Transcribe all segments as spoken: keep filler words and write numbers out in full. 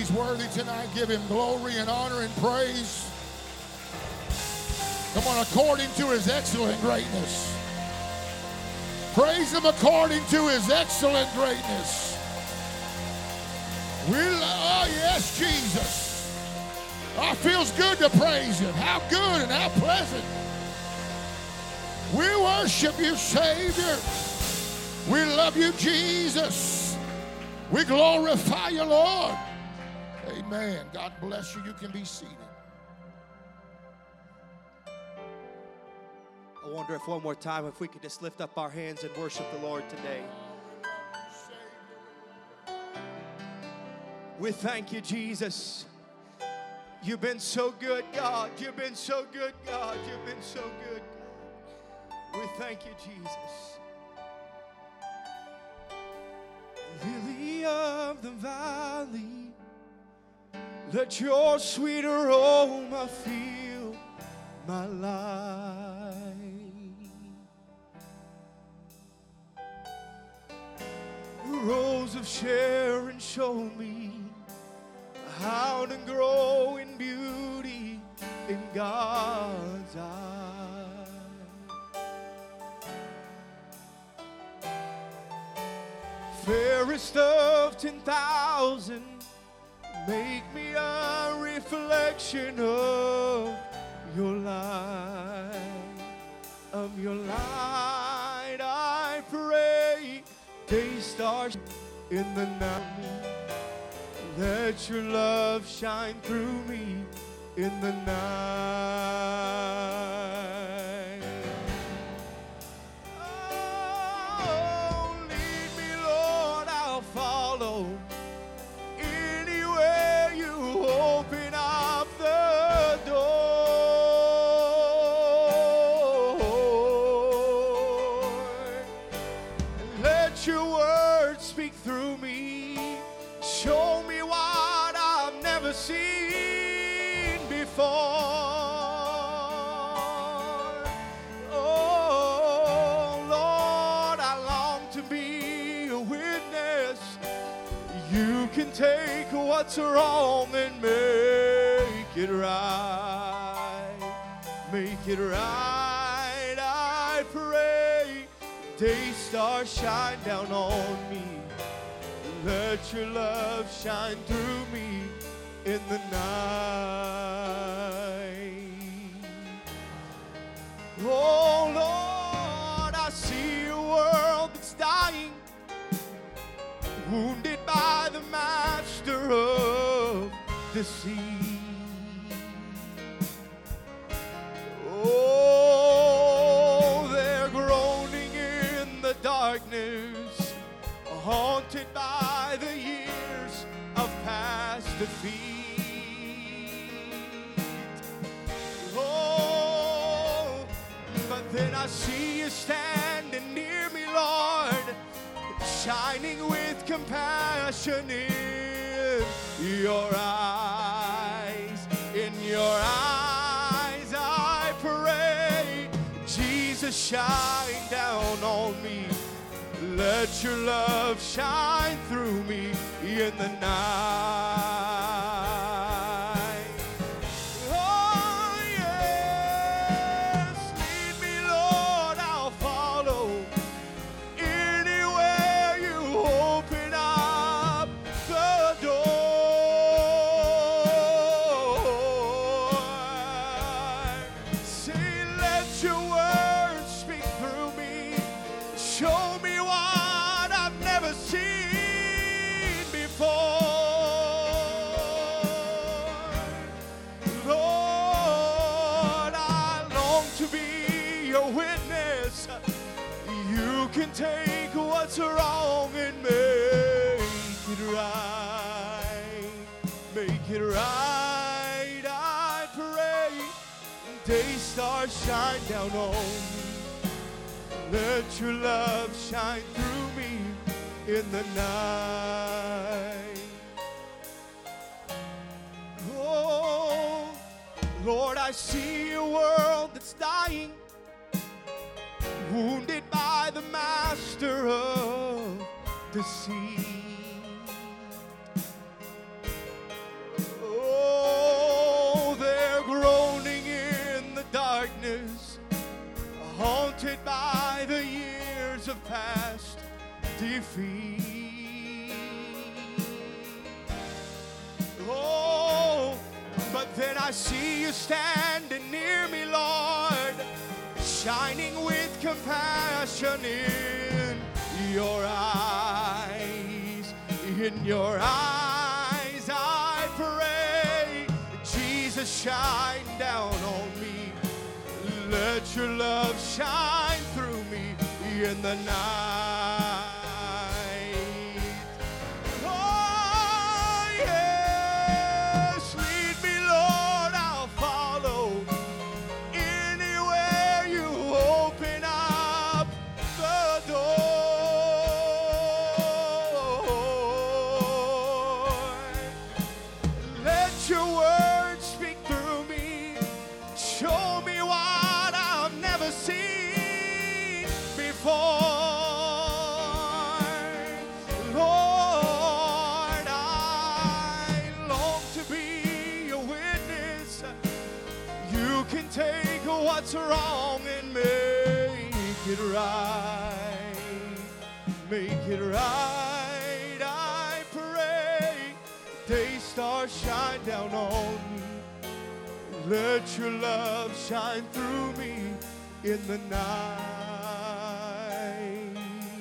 is worthy tonight. Give him glory and honor and praise. Come on, according to his excellent greatness. Praise him according to his excellent greatness. We love, oh yes, Jesus. Oh, it feels good to praise him. How good and how pleasant. We worship you, Savior. We love you, Jesus. We glorify you, Lord. Amen. God bless you. You can be seated. I wonder if one more time, if we could just lift up our hands and worship the Lord today. We thank you, Jesus. You've been so good, God. You've been so good, God. You've been so good, God. We thank you, Jesus. Lily of the valley, let your sweet aroma fill my life. Rose of Sharon, show me how to grow in beauty in God's eyes. Fairest of ten thousand, make me a reflection of your light, of your light. I pray, day stars in the night. Let your love shine through me in the night. Oh, lead me, Lord, I'll follow. Anywhere you open up the door. Let your word speak through me. Show me what I've never seen before. Oh, Lord, I long to be a witness. You can take what's wrong and make it right. Make it right, I pray. Day stars shine down on me. Let your love shine through me in the night. Oh, Lord, I see a world that's dying, wounded by the master of deceit. Oh, they're groaning in the darkness, haunted by the years of past defeat. Oh, but then I see you standing near me, Lord, shining with compassion in your eyes. In your eyes I pray, Jesus, shine down on me. Let your love shine through me in the night. Oh, yes, lead me, Lord, I'll follow. Anywhere you open up the door. Say, let your word speak through me. Show me what I've never seen before. Lord, I long to be your witness. You can take what's wrong and make it right. Make it right, I pray. Day stars shine down on me. Let your love shine through me in the night. Oh, Lord, I see a world that's dying, wounded by the master of deceit. past defeat. Oh, but then I see you standing near me, Lord, shining with compassion in your eyes. In your eyes I pray, Jesus, shine down on me. Let your love shine through me in the night. Oh, yes, lead me, Lord, I'll follow. Anywhere you open up the door. Let your word speak through me. Show me what I've never seen before. Lord, I long to be a witness. You can take what's wrong and make it right. Make it right, I pray. Day star, shine down on me. Let your love shine through me in the night.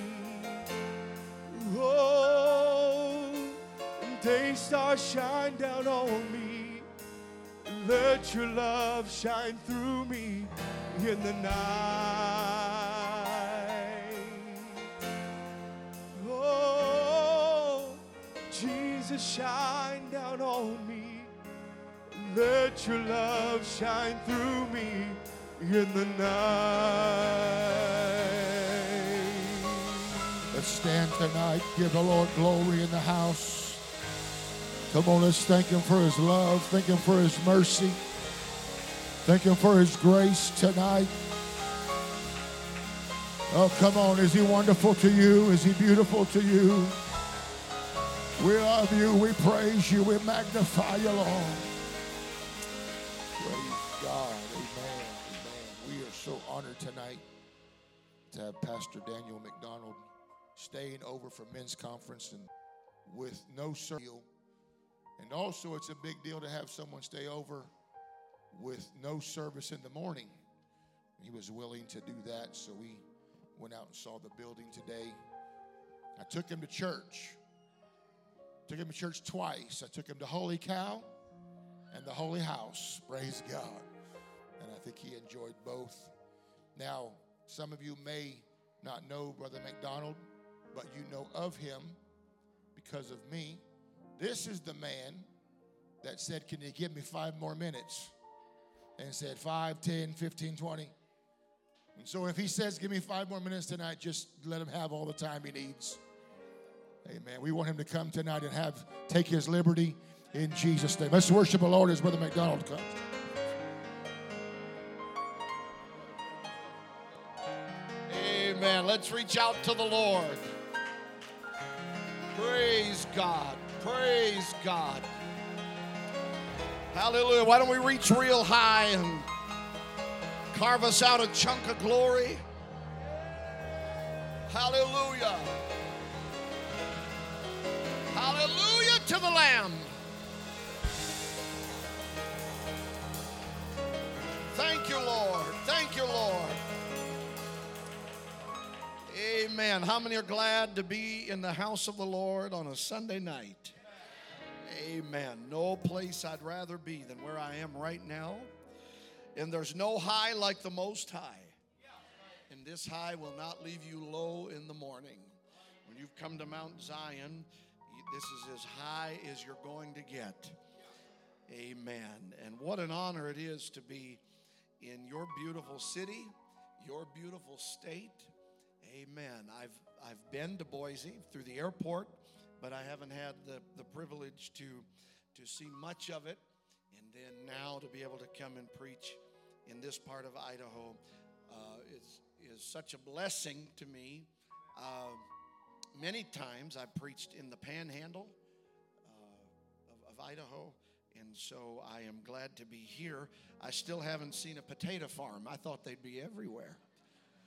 Oh, day star, shine down on me. Let your love shine through me in the night. Oh, Jesus, shine down on me. Let your love shine through me in the night. Let's stand tonight. Give the Lord glory in the house. Come on, let's thank him for his love. Thank him for his mercy. Thank him for his grace tonight. Oh, come on. Is he wonderful to you? Is he beautiful to you? We love you. We praise you. We magnify you, Lord. Praise God. Amen. Amen. We are so honored tonight to have Pastor Daniel McDonald staying over for men's conference and with no service. And also, it's a big deal to have someone stay over with no service in the morning. He was willing to do that, so we went out and saw the building today. I took him to church. Took him to church twice. I took him to Holy Cow and the Holy House. Praise God. And I think he enjoyed both. Now, some of you may not know Brother McDonald, but you know of him because of me. This is the man that said, can you give me five more minutes? And said five, ten, fifteen, twenty. And so if he says, give me five more minutes tonight, just let him have all the time he needs. Amen. We want him to come tonight and have take his liberty in Jesus' name. Let's worship the Lord as Brother McDonald comes. Amen. Let's reach out to the Lord. Praise God. Praise God. Hallelujah. Why don't we reach real high and carve us out a chunk of glory? Hallelujah. Hallelujah to the Lamb. Thank you, Lord. Thank you, Lord. Amen. How many are glad to be in the house of the Lord on a Sunday night? Amen. No place I'd rather be than where I am right now. And there's no high like the Most High. And this high will not leave you low in the morning. When you've come to Mount Zion, this is as high as you're going to get. Amen. And what an honor it is to be in your beautiful city, your beautiful state. Amen. I've I've been to Boise through the airport, but I haven't had the, the privilege to, to see much of it. And then now to be able to come and preach in this part of Idaho uh, is, is such a blessing to me. Uh, many times I've preached in the panhandle uh, of, of Idaho, and so I am glad to be here. I still haven't seen a potato farm. I thought they'd be everywhere.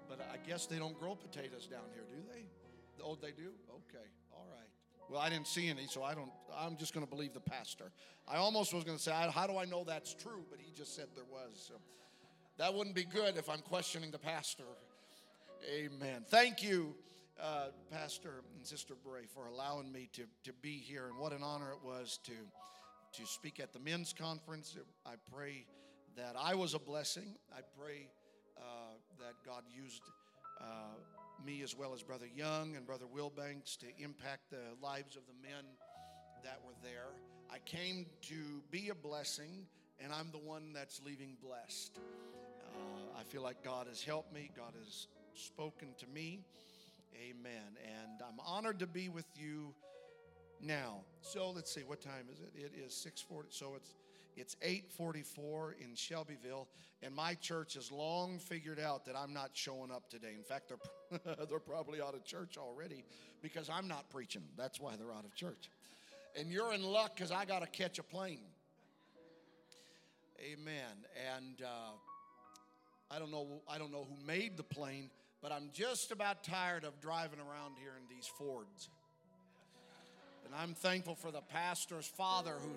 But I guess they don't grow potatoes down here, do they? Oh, they do? Okay, all right. Well, I didn't see any, so I don't, I'm just going to believe the pastor. I almost was going to say, how do I know that's true? But he just said there was. So that wouldn't be good if I'm questioning the pastor. Amen. Thank you, uh, Pastor and Sister Bray, for allowing me to, to be here. And what an honor it was to, to speak at the men's conference. I pray that I was a blessing. I pray uh, that God used uh, me as well as Brother Young and Brother Wilbanks to impact the lives of the men that were there. I came to be a blessing, and I'm the one that's leaving blessed. Uh, I feel like God has helped me. God has spoken to me. Amen. And I'm honored to be with you now. So let's see, what time is it? It is six forty. So it's it's eight forty-four in Shelbyville, and my church has long figured out that I'm not showing up today. In fact, they're they're probably out of church already because I'm not preaching. That's why they're out of church. And you're in luck because I got to catch a plane. Amen. And uh, I don't know I don't know who made the plane, but I'm just about tired of driving around here in these Fords. And I'm thankful for the pastor's father who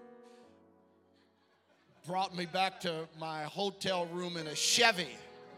brought me back to my hotel room in a Chevy.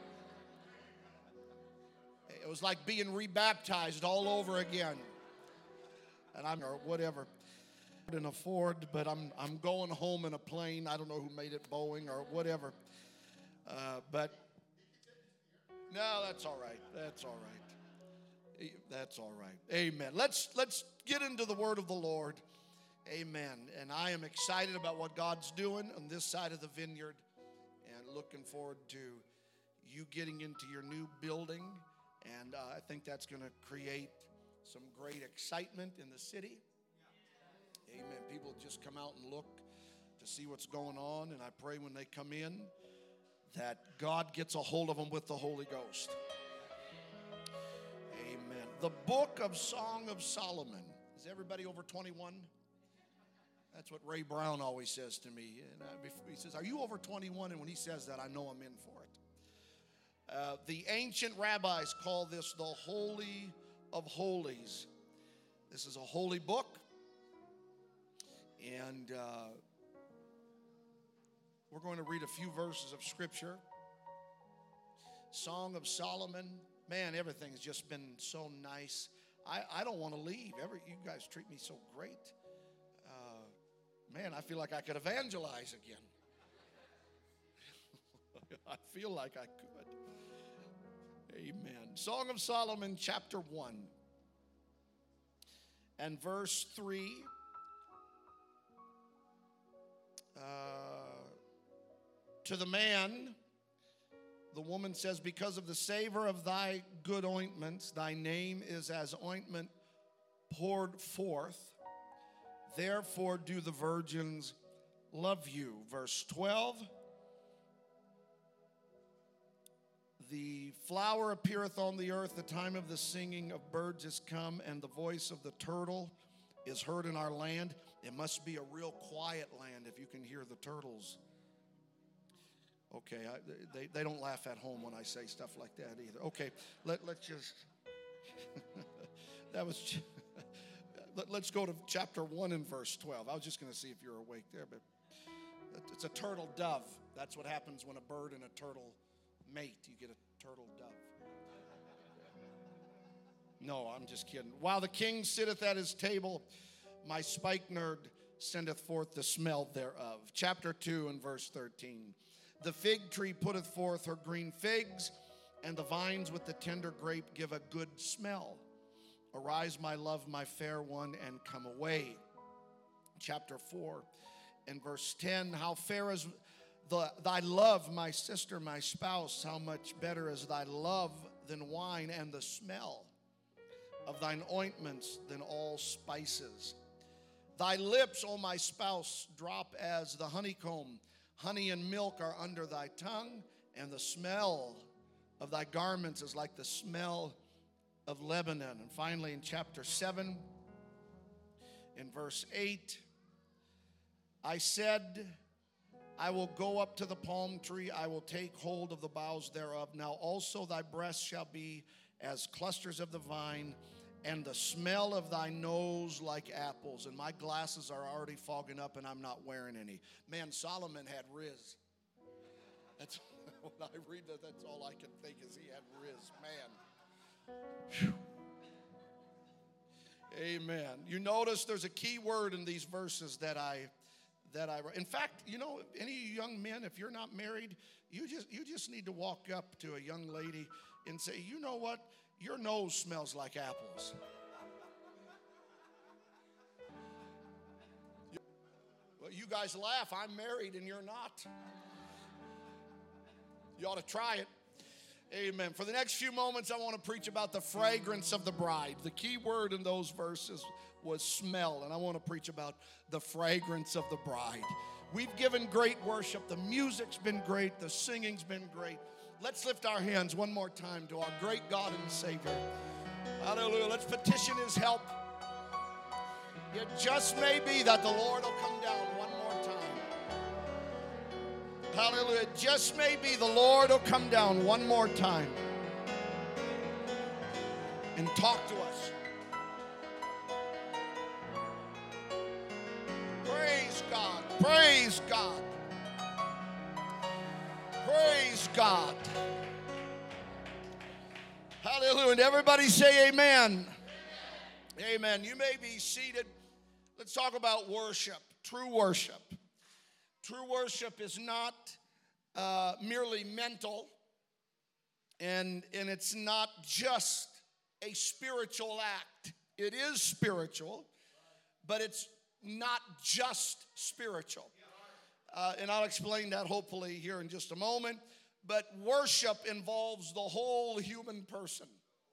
It was like being rebaptized all over again. And I'm, or whatever, in a Ford, but I'm I'm going home in a plane. I don't know who made it, Boeing or whatever. Uh, but no, that's all right. That's all right. That's all right. Amen. Let's let's get into the word of the Lord. Amen. And I am excited about what God's doing on this side of the vineyard and looking forward to you getting into your new building. And uh, I think that's going to create some great excitement in the city. Amen. People just come out and look to see what's going on. And I pray when they come in that God gets a hold of them with the Holy Ghost. Amen. The book of Song of Solomon. Is everybody over twenty-one? That's what Ray Brown always says to me. And I, he says, are you over twenty-one? And when he says that, I know I'm in for it. Uh, the ancient rabbis call this the Holy of Holies. This is a holy book. And uh, we're going to read a few verses of Scripture. Song of Solomon. Man, everything's just been so nice. I, I don't want to leave. Every, you guys treat me so great. Man, I feel like I could evangelize again. I feel like I could. Amen. Song of Solomon, chapter one, and verse three. Uh, to the man, the woman says, because of the savor of thy good ointments, thy name is as ointment poured forth. Therefore do the virgins love you. Verse twelve. The flower appeareth on the earth, the time of the singing of birds is come, and the voice of the turtle is heard in our land. It must be a real quiet land if you can hear the turtles. Okay, I, they, they don't laugh at home when I say stuff like that either. Okay, let, let's just, that was, let's go to chapter one and verse twelve. I was just going to see if you're awake there, but it's a turtle dove. That's what happens when a bird and a turtle mate. You get a turtle dove. No, I'm just kidding. While the king sitteth at his table, my spikenard sendeth forth the smell thereof. Chapter two and verse thirteen. The fig tree putteth forth her green figs, and the vines with the tender grape give a good smell. Arise, my love, my fair one, and come away. Chapter four and verse ten. How fair is the, thy love, my sister, my spouse. How much better is thy love than wine, and the smell of thine ointments than all spices. Thy lips, O my spouse, drop as the honeycomb. Honey and milk are under thy tongue, and the smell of thy garments is like the smell of Lebanon. And finally, in chapter seven, in verse eight, I said, I will go up to the palm tree. I will take hold of the boughs thereof. Now also thy breasts shall be as clusters of the vine, and the smell of thy nose like apples. And my glasses are already fogging up, and I'm not wearing any. Man, Solomon had riz. That's when I read that, that's all I can think is he had riz. Man. Whew. Amen. You notice there's a key word in these verses that I that I in fact, you know, any young men, if you're not married, you just you just need to walk up to a young lady and say, you know what? Your nose smells like apples. Well, you guys laugh. I'm married and you're not. You ought to try it. Amen. For the next few moments, I want to preach about the fragrance of the bride. The key word in those verses was smell, and I want to preach about the fragrance of the bride. We've given great worship. The music's been great. The singing's been great. Let's lift our hands one more time to our great God and Savior. Hallelujah. Let's petition his help. It just may be that the Lord will come down one more time. Hallelujah. It just may be the Lord will come down one more time and talk to us. Praise God. Praise God. Praise God. Hallelujah. And everybody say amen. Amen. Amen. You may be seated. Let's talk about worship. True worship. True worship is not uh, merely mental, and, and it's not just a spiritual act. It is spiritual, but it's not just spiritual. Uh, and I'll explain that hopefully here in just a moment. But worship involves the whole human person.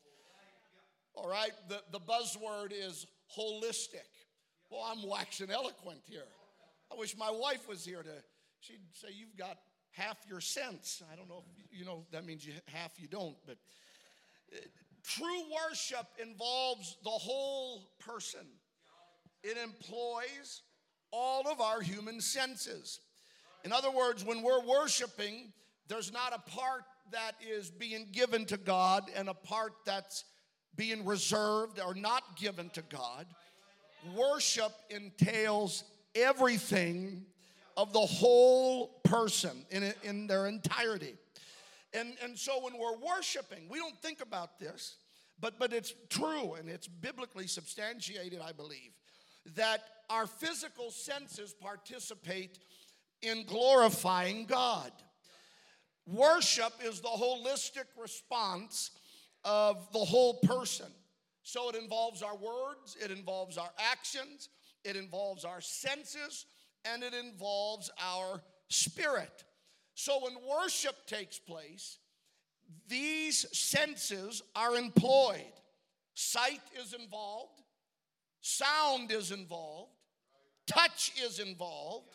All right? The, the buzzword is holistic. Well, I'm waxing eloquent here. I wish my wife was here to, she'd say, you've got half your sense. I don't know if, you know, that means you half you don't. But uh, true worship involves the whole person. It employs all of our human senses. In other words, when we're worshiping, there's not a part that is being given to God and a part that's being reserved or not given to God. Worship entails everything of the whole person in, in their entirety. And, and so when we're worshiping, we don't think about this, but, but it's true and it's biblically substantiated, I believe, that our physical senses participate in glorifying God. Worship is the holistic response of the whole person. So it involves our words, it involves our actions, it involves our senses, and it involves our spirit. So when worship takes place, these senses are employed. Sight is involved, sound is involved, touch is involved,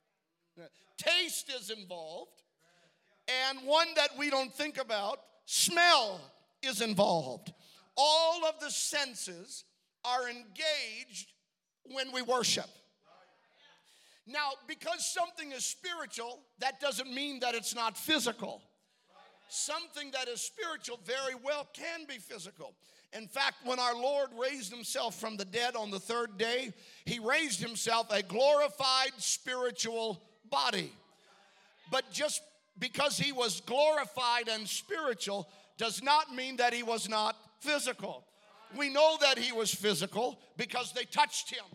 taste is involved, and one that we don't think about, smell is involved. All of the senses are engaged when we worship. Now, because something is spiritual, that doesn't mean that it's not physical. Something that is spiritual very well can be physical. In fact, when our Lord raised himself from the dead on the third day, he raised himself a glorified spiritual body. But just because he was glorified and spiritual does not mean that he was not physical. We know that he was physical because they touched him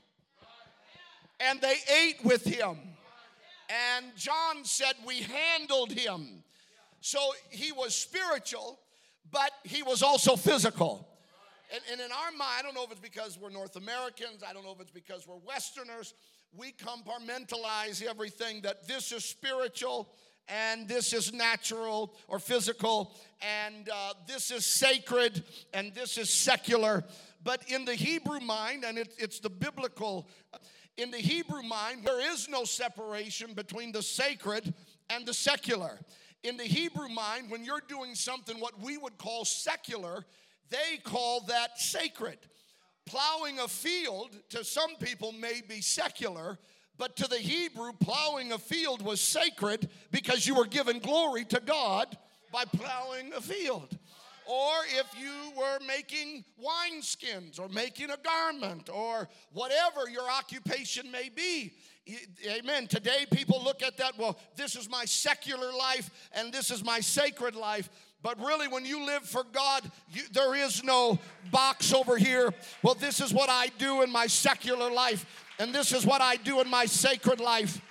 and they ate with him. And John said we handled him. So he was spiritual, but he was also physical. And, and in our mind, I don't know if it's because we're North Americans, I don't know if it's because we're Westerners, we compartmentalize everything that this is spiritual and this is natural or physical, and uh, this is sacred, and this is secular. But in the Hebrew mind, and it, it's the biblical, in the Hebrew mind, there is no separation between the sacred and the secular. In the Hebrew mind, when you're doing something what we would call secular, they call that sacred. Plowing a field to some people may be secular, But to the Hebrew, plowing a field was sacred because you were giving glory to God by plowing a field. Or if you were making wineskins or making a garment or whatever your occupation may be. Amen. Today people look at that, well, this is my secular life and this is my sacred life. But really, when you live for God, you, there is no box over here. Well, this is what I do in my secular life, and this is what I do in my sacred life.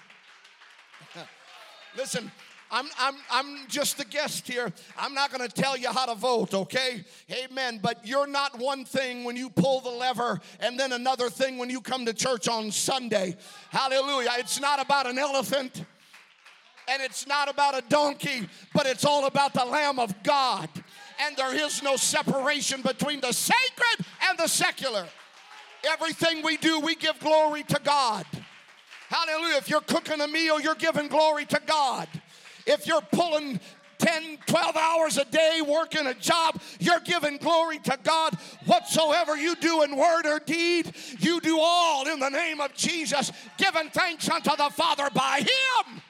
Listen, I'm, I'm, I'm just the guest here. I'm not going to tell you how to vote, okay? Amen. But you're not one thing when you pull the lever and then another thing when you come to church on Sunday. Hallelujah. It's not about an elephant and it's not about a donkey, but it's all about the Lamb of God. And there is no separation between the sacred and the secular. Everything we do, we give glory to God. Hallelujah. If you're cooking a meal, you're giving glory to God. If you're pulling ten, twelve hours a day working a job, you're giving glory to God. Whatsoever you do in word or deed, you do all in the name of Jesus, giving thanks unto the Father by Him.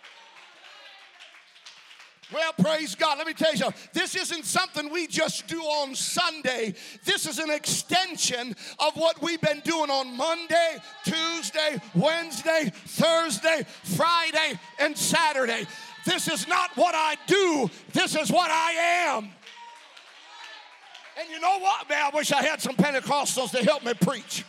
Well, praise God. Let me tell you something. This isn't something we just do on Sunday. This is an extension of what we've been doing on Monday, Tuesday, Wednesday, Thursday, Friday, and Saturday. This is not what I do. This is what I am. And you know what, man? I wish I had some Pentecostals to help me preach.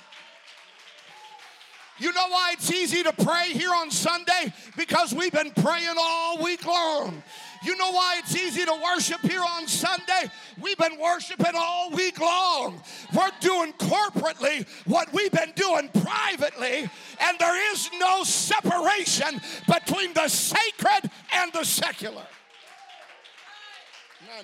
You know why it's easy to pray here on Sunday? Because we've been praying all week long. You know why it's easy to worship here on Sunday? We've been worshiping all week long. We're doing corporately what we've been doing privately, and there is no separation between the sacred and the secular. None.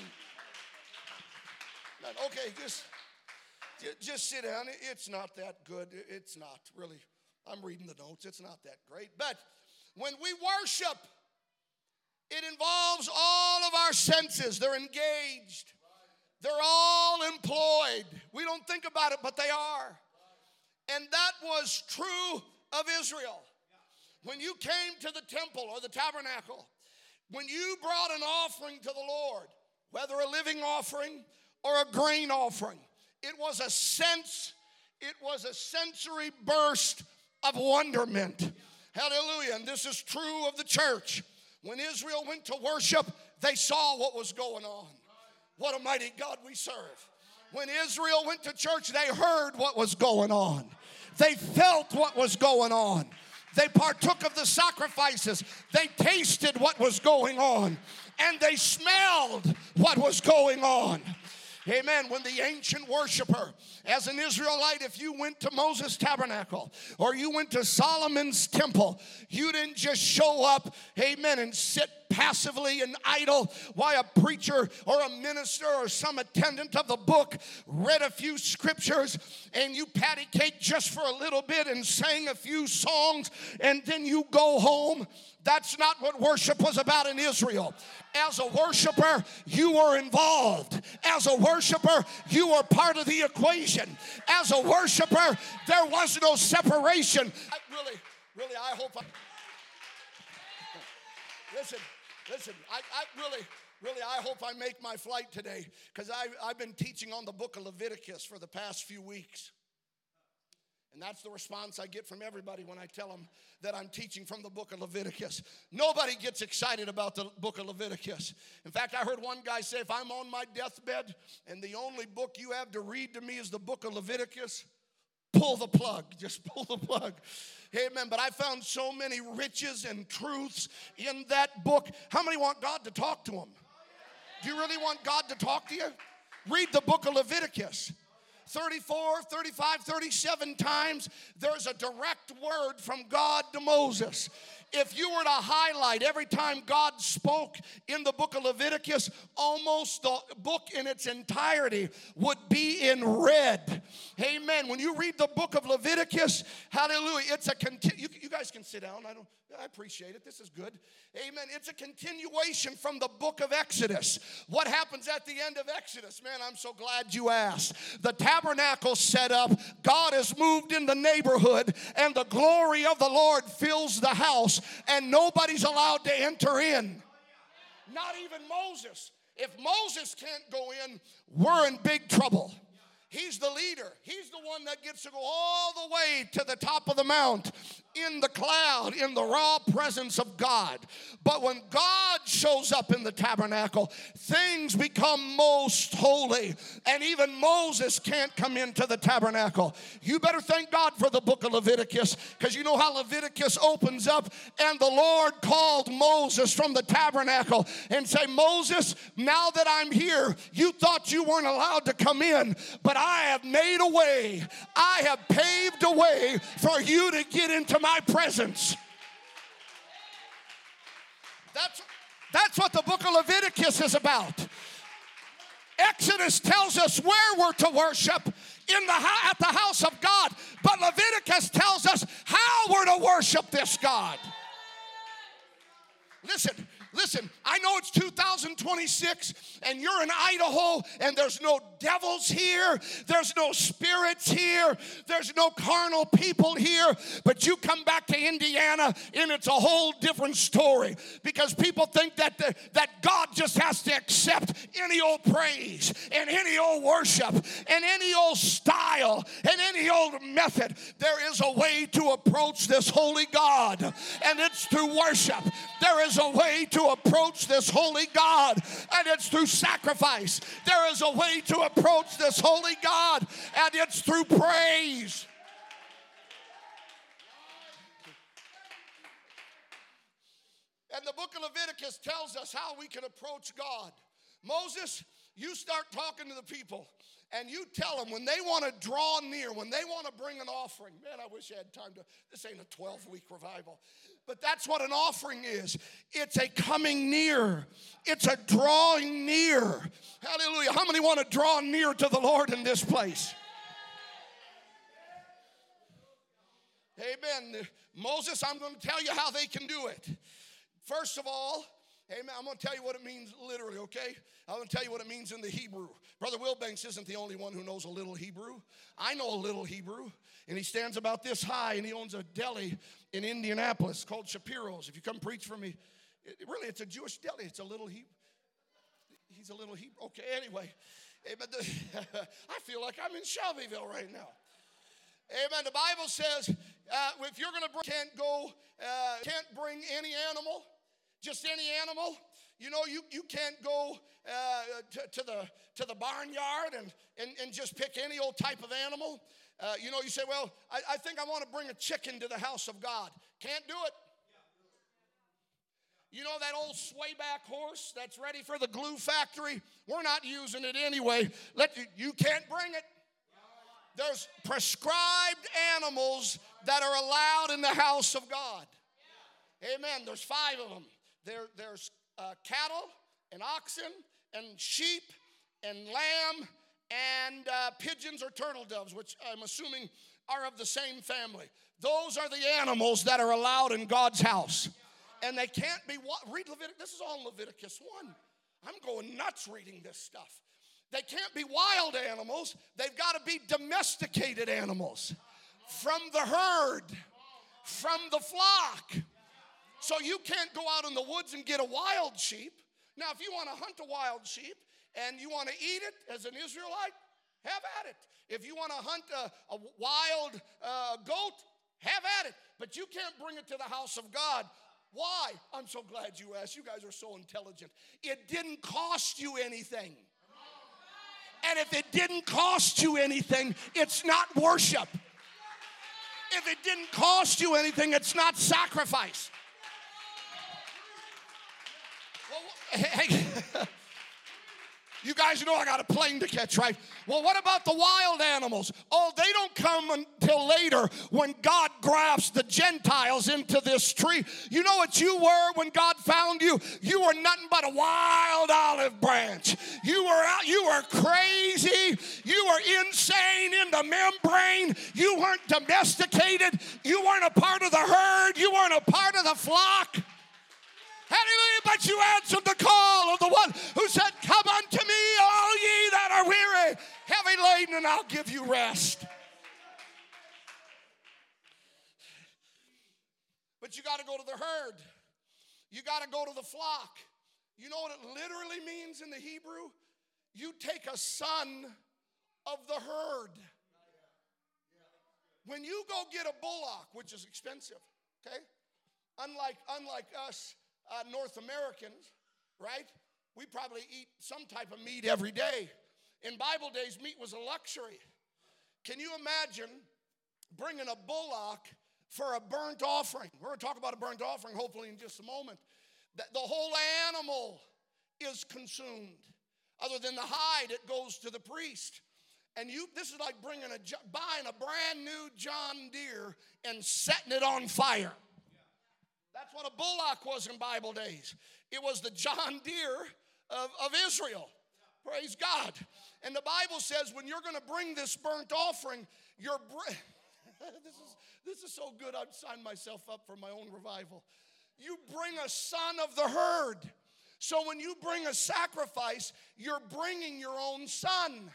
None. Okay, just, just sit down. It's not that good. It's not really. I'm reading the notes. It's not that great. But when we worship, it involves all of our senses. They're engaged. They're all employed. We don't think about it, but they are. And that was true of Israel. When you came to the temple or the tabernacle, when you brought an offering to the Lord, whether a living offering or a grain offering, it was a sense, it was a sensory burst of wonderment. Hallelujah. And this is true of the church. When Israel went to worship, they saw what was going on. What a mighty God we serve. When Israel went to church, they heard what was going on. They felt what was going on. They partook of the sacrifices. They tasted what was going on. And they smelled what was going on. Amen. When the ancient worshiper, as an Israelite, if you went to Moses' tabernacle or you went to Solomon's temple, you didn't just show up, amen, and sit passively and idle while a preacher or a minister or some attendant of the book read a few scriptures and you patty cake just for a little bit and sang a few songs and then you go home. That's not what worship was about in Israel. As a worshiper, you were involved. As a worshiper, you were part of the equation. As a worshiper, there was no separation. I really, really, I hope I... Listen, listen, I, I really, really, I hope I make my flight today because I've, I've been teaching on the book of Leviticus for the past few weeks. And that's the response I get from everybody when I tell them that I'm teaching from the book of Leviticus. Nobody gets excited about the book of Leviticus. In fact, I heard one guy say, if I'm on my deathbed and the only book you have to read to me is the book of Leviticus, pull the plug. Just pull the plug. Amen. But I found so many riches and truths in that book. How many want God to talk to them? Do you really want God to talk to you? Read the book of Leviticus. thirty-four, thirty-five, thirty-seven times there's a direct word from God to Moses. If you were to highlight every time God spoke in the book of Leviticus, almost the book in its entirety would be in red. Amen. When you read the book of Leviticus, hallelujah, it's a conti- you, you guys can sit down. I don't I appreciate it. This is good. Amen. It's a continuation from the book of Exodus. What happens at the end of Exodus? Man, I'm so glad you asked. The tabernacle set up. God has moved in the neighborhood, and the glory of the Lord fills the house, and nobody's allowed to enter in. Not even Moses. If Moses can't go in, we're in big trouble. He's the leader. He's the one that gets to go all the way to the top of the mount in the cloud, in the raw presence of God. But when God shows up in the tabernacle, things become most holy. And even Moses can't come into the tabernacle. You better thank God for the book of Leviticus, because you know how Leviticus opens up, and the Lord called Moses from the tabernacle and say, Moses, now that I'm here, you thought you weren't allowed to come in, but I have made a way. I have paved a way for you to get into my presence. That's, that's what the book of Leviticus is about. Exodus tells us where we're to worship in the at the house of God, but Leviticus tells us how we're to worship this God. Listen, listen, I know it's two thousand twenty-six and you're in Idaho and there's no devils here, there's no spirits here, there's no carnal people here, but you come back to Indiana and it's a whole different story, because people think that the, that God just has to accept any old praise and any old worship and any old style and any old method. There is a way to approach this holy God, and it's through worship. There is a way to approach this holy God, and it's through sacrifice. There is a way to approach this holy God, and it's through praise. And the book of Leviticus tells us how we can approach God. Moses, you start talking to the people, and you tell them when they want to draw near, when they want to bring an offering. Man, I wish I had time to, this ain't a twelve-week revival. But that's what an offering is. It's a coming near. It's a drawing near. Hallelujah. How many want to draw near to the Lord in this place? Amen. Moses, I'm going to tell you how they can do it. First of all, amen, I'm going to tell you what it means literally, okay? I'm going to tell you what it means in the Hebrew. Brother Wilbanks isn't the only one who knows a little Hebrew. I know a little Hebrew, and he stands about this high, and he owns a deli in Indianapolis called Shapiro's. If you come preach for me, it, really, it's a Jewish deli. It's a little Hebrew. He's a little Hebrew. Okay, anyway. Amen. I feel like I'm in Shelbyville right now. Amen. The Bible says uh, if you're going to bring, can't go, uh, can't bring any animal, just any animal. You know, you, you can't go uh, to, to the to the barnyard and, and, and just pick any old type of animal. Uh, you know, you say, well, I, I think I want to bring a chicken to the house of God. Can't do it. You know that old swayback horse that's ready for the glue factory? We're not using it anyway. Let you, you can't bring it. There's prescribed animals that are allowed in the house of God. Amen. There's five of them. There, there's uh, cattle and oxen and sheep and lamb and uh, pigeons or turtle doves, which I'm assuming are of the same family. Those are the animals that are allowed in God's house. And they can't be, read Leviticus, this is all in Leviticus one. I'm going nuts reading this stuff. They can't be wild animals. They've got to be domesticated animals from the herd, from the flock. So you can't go out in the woods and get a wild sheep. Now, if you want to hunt a wild sheep and you want to eat it as an Israelite, have at it. If you want to hunt a, a wild uh, goat, have at it. But you can't bring it to the house of God. Why? I'm so glad you asked. You guys are so intelligent. It didn't cost you anything. And if it didn't cost you anything, it's not worship. If it didn't cost you anything, it's not sacrifice. Well, hey, You guys know I got a plane to catch, right? Well, what about the wild animals? Oh, they don't come until later when God grafts the Gentiles into this tree. You know what you were when God found you? You were nothing but a wild olive branch. You were out, you were crazy. You were insane in the membrane. You weren't domesticated. You weren't a part of the herd. You weren't a part of the flock. Hallelujah, but you answered the call of the one who said, come unto me, all ye that are weary, heavy laden, and I'll give you rest. But you got to go to the herd. You got to go to the flock. You know what it literally means in the Hebrew? You take a son of the herd. When you go get a bullock, which is expensive, okay? Unlike, unlike us, Uh, North Americans, right? We probably eat some type of meat every day. In Bible days, meat was a luxury. Can you imagine bringing a bullock for a burnt offering? We're going to talk about a burnt offering hopefully in just a moment. The, the whole animal is consumed. Other than the hide, it goes to the priest. And you, this is like bringing a, buying a brand new John Deere and setting it on fire. That's what a bullock was in Bible days. It was the John Deere of, of Israel. Praise God. And the Bible says when you're going to bring this burnt offering, you're br- this is this is so good. I'd sign myself up for my own revival. You bring a son of the herd. So when you bring a sacrifice, you're bringing your own son.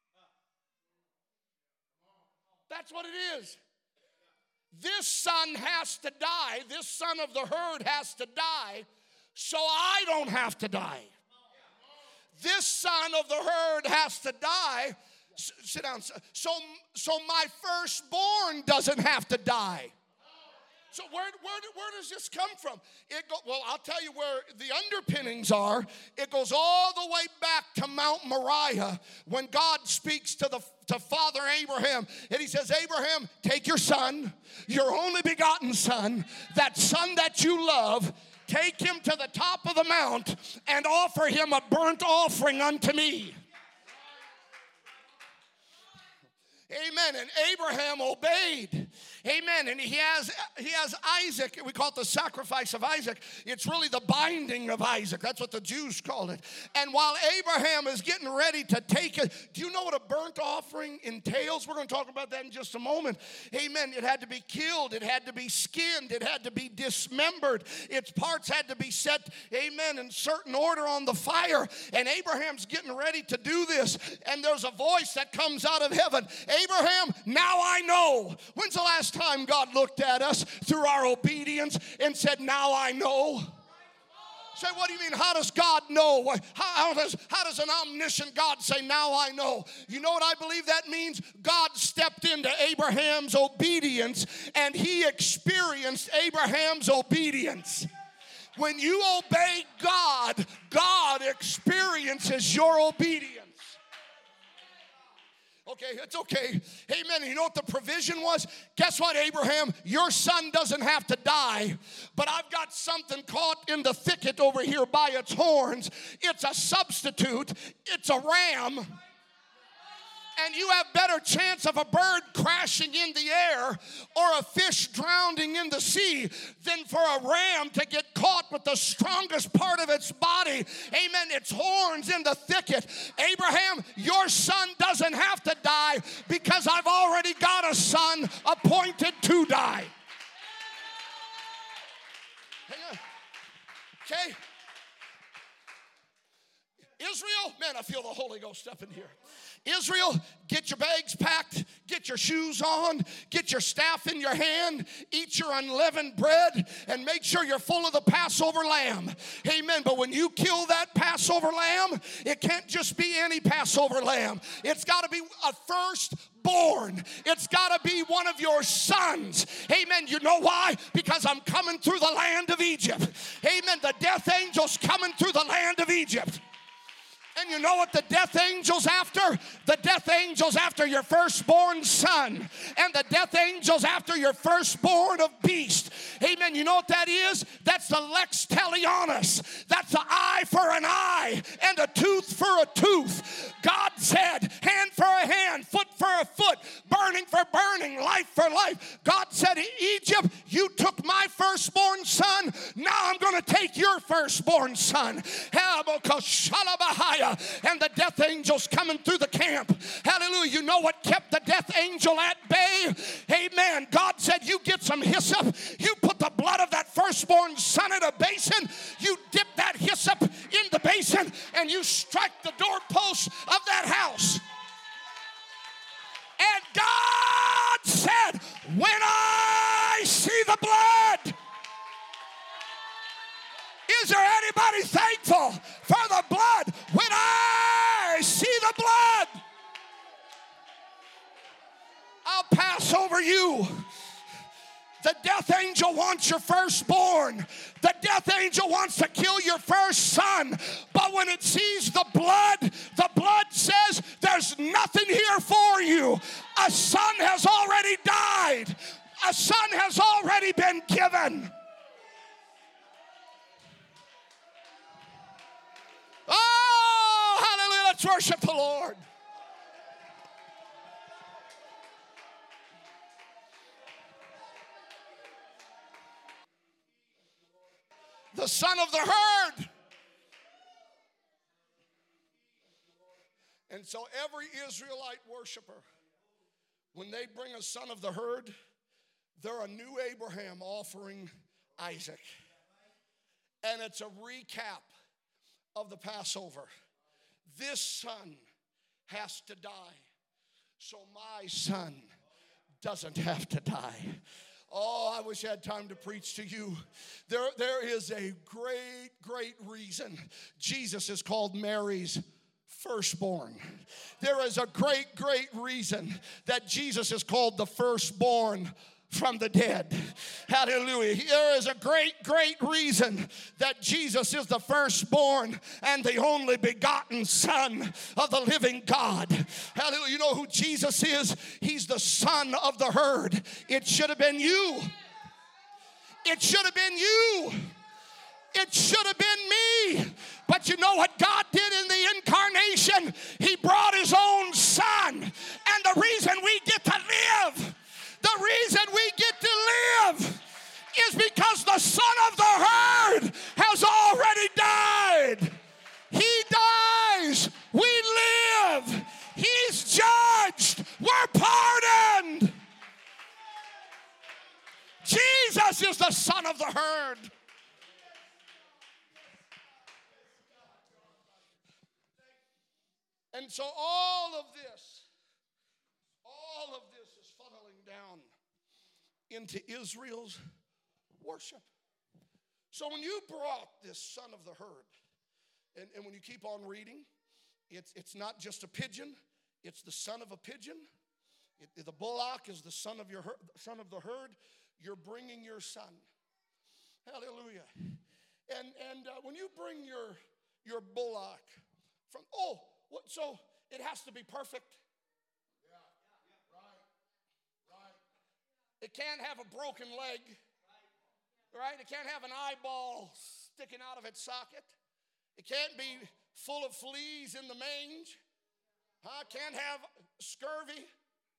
That's what it is. This son has to die. This son of the herd has to die so I don't have to die. This son of the herd has to die. S- sit down. So, so my firstborn doesn't have to die. So where, where, where does this come from? It go, well, I'll tell you where the underpinnings are. It goes all the way back to Mount Moriah when God speaks to the to Father Abraham. And he says, Abraham, take your son, your only begotten son, that son that you love, take him to the top of the mount and offer him a burnt offering unto me. Amen. And Abraham obeyed. Amen. And he has he has Isaac. We call it the sacrifice of Isaac. It's really the binding of Isaac. That's what the Jews called it. And while Abraham is getting ready to take it, do you know what a burnt offering entails? We're going to talk about that in just a moment. Amen. It had to be killed. It had to be skinned. It had to be dismembered. Its parts had to be set, amen, in certain order on the fire. And Abraham's getting ready to do this. And there's a voice that comes out of heaven. Abraham, now I know. When's the last time God looked at us through our obedience and said, now I know? Say, what do you mean? How does God know? How, how, does, how does an omniscient God say, now I know? You know what I believe that means? God stepped into Abraham's obedience and he experienced Abraham's obedience. When you obey God, God experiences your obedience. Okay, it's okay. Amen. You know what the provision was? Guess what, Abraham? Your son doesn't have to die, but I've got something caught in the thicket over here by its horns. It's a substitute. It's a ram. And you have better chance of a bird crashing in the air or a fish drowning in the sea than for a ram to get caught with the strongest part of its body, amen, its horns in the thicket. Abraham, your son doesn't have to die because I've already got a son appointed to die. Hang on. Okay. Israel, man, I feel the Holy Ghost up in here. Israel, get your bags packed, get your shoes on, get your staff in your hand, eat your unleavened bread, and make sure you're full of the Passover lamb. Amen. But when you kill that Passover lamb, it can't just be any Passover lamb. It's got to be a firstborn. It's got to be one of your sons. Amen. You know why? Because I'm coming through the land of Egypt. Amen. The death angel's coming through the land of Egypt. And you know what the death angel's after? The death angel's after your firstborn son. And the death angel's after your firstborn of beast. Amen. You know what that is? That's the lex talionis. That's an eye for an eye and a tooth for a tooth. God said, hand for a hand, foot for a foot, burning for burning, life for life. God said, Egypt, you took my firstborn son. Now I'm going to take your firstborn son. And the death angel's coming through the camp. Hallelujah. You know what kept the death angel at bay? Amen. God said, you get some hyssop. You put the blood of that firstborn son in a basin. You dip that hyssop in the basin and you strike the doorpost of that house. And God said, when I see the blood, is there anybody thankful for the blood? When I see the blood, I'll pass over you. The death angel wants your firstborn. The death angel wants to kill your first son. But when it sees the blood, the blood says there's nothing here for you. A son has already died. A son has already been given. Oh, hallelujah. Let's worship the Lord. The son of the herd. And so every Israelite worshiper, when they bring a son of the herd, they're a new Abraham offering Isaac. And it's a recap of the Passover. This son has to die, so my son doesn't have to die. Oh, I wish I had time to preach to you. There, there is a great, great reason Jesus is called Mary's firstborn. There is a great, great reason that Jesus is called the firstborn from the dead. Hallelujah. There is a great, great reason that Jesus is the firstborn and the only begotten Son of the living God. Hallelujah. You know who Jesus is? He's the son of the herd. It should have been you. It should have been you. It should have been me. But you know what God did in the incarnation? He brought his own son. And the reason we get to live, the reason we get to live is because the son of the herd has already died. He dies. We live. He's judged. We're pardoned. Jesus is the son of the herd. And so all of this, all of this is funneling down into Israel's worship. So when you brought this son of the herd, and, and when you keep on reading, it's, it's not just a pigeon, it's the son of a pigeon. It, the bullock is the son of your her, son of the herd. You're bringing your son. Hallelujah. And, and uh, when you bring your, your bullock from, oh, what, so it has to be perfect. Yeah, yeah, right, right. It can't have a broken leg, right? It can't have an eyeball sticking out of its socket. It can't be full of fleas in the mange. Huh? Can't have scurvy.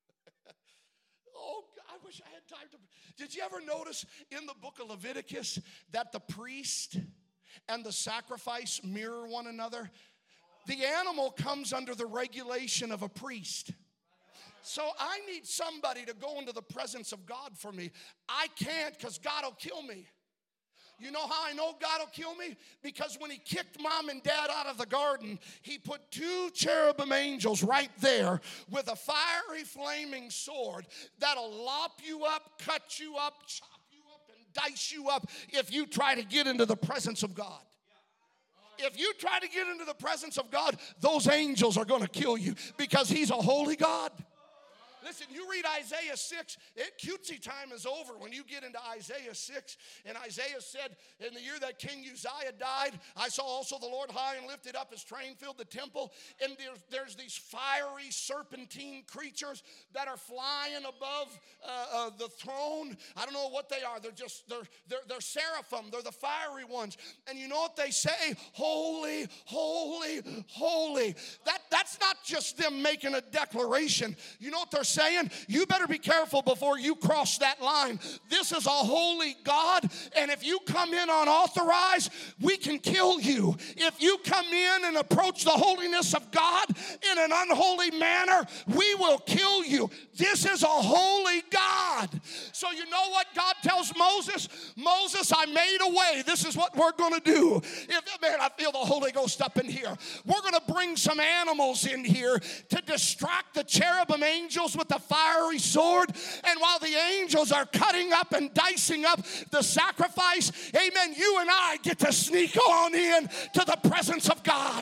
Oh, I wish I had time to. Did you ever notice in the book of Leviticus that the priest and the sacrifice mirror one another? The animal comes under the regulation of a priest. So I need somebody to go into the presence of God for me. I can't because God will kill me. You know how I know God will kill me? Because when he kicked mom and dad out of the garden, he put two cherubim angels right there with a fiery flaming sword that'll lop you up, cut you up, chop you up, and dice you up if you try to get into the presence of God. If you try to get into the presence of God, those angels are going to kill you because he's a holy God. Listen, you read Isaiah six, it, cutesy time is over when you get into Isaiah six. And Isaiah said, in the year that King Uzziah died, I saw also the Lord high and lifted up, his train filled the temple. And there's, there's these fiery serpentine creatures that are flying above uh, uh, the throne. I don't know what they are. They're just, they're, they're, they're seraphim. They're the fiery ones. And you know what they say? Holy, holy, holy. That, that's not just them making a declaration. You know what they're saying? You better be careful before you cross that line. This is a holy God, and if you come in unauthorized, we can kill you. If you come in and approach the holiness of God in an unholy manner, we will kill you. This is a holy God. So you know what God tells Moses? Moses, I made a way. This is what we're going to do. If, man, I feel the Holy Ghost up in here. We're going to bring some animals in here to distract the cherubim angels with the fiery sword. And while the angels are cutting up and dicing up the sacrifice, amen, you and I get to sneak on in to the presence of God.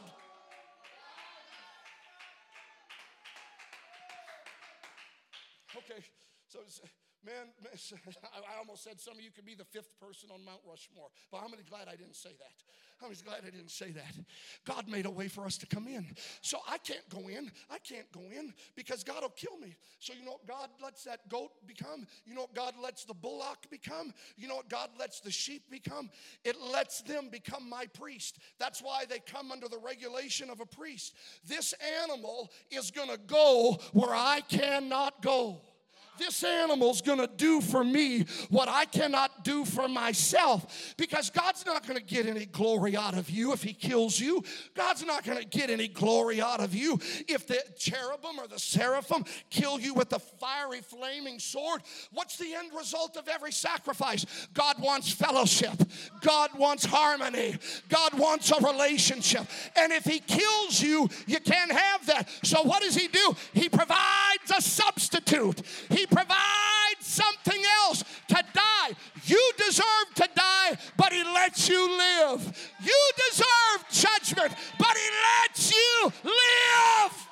Okay, so man, I almost said some of you could be the fifth person on Mount Rushmore, but I'm really glad I didn't say that. I'm just glad I didn't say that. God made a way for us to come in. So I can't go in. I can't go in because God will kill me. So you know what God lets that goat become? You know what God lets the bullock become? You know what God lets the sheep become? It lets them become my priest. That's why they come under the regulation of a priest. This animal is going to go where I cannot go. This animal's going to do for me what I cannot do for myself, because God's not going to get any glory out of you if he kills you. God's not going to get any glory out of you if the cherubim or the seraphim kill you with the fiery flaming sword. What's the end result of every sacrifice? God wants fellowship. God wants harmony. God wants a relationship. And if he kills you, you can't have that. So what does he do? He provides a substitute. He provides something else to die. You deserve to die, but he lets you live. You deserve judgment, but he lets you live.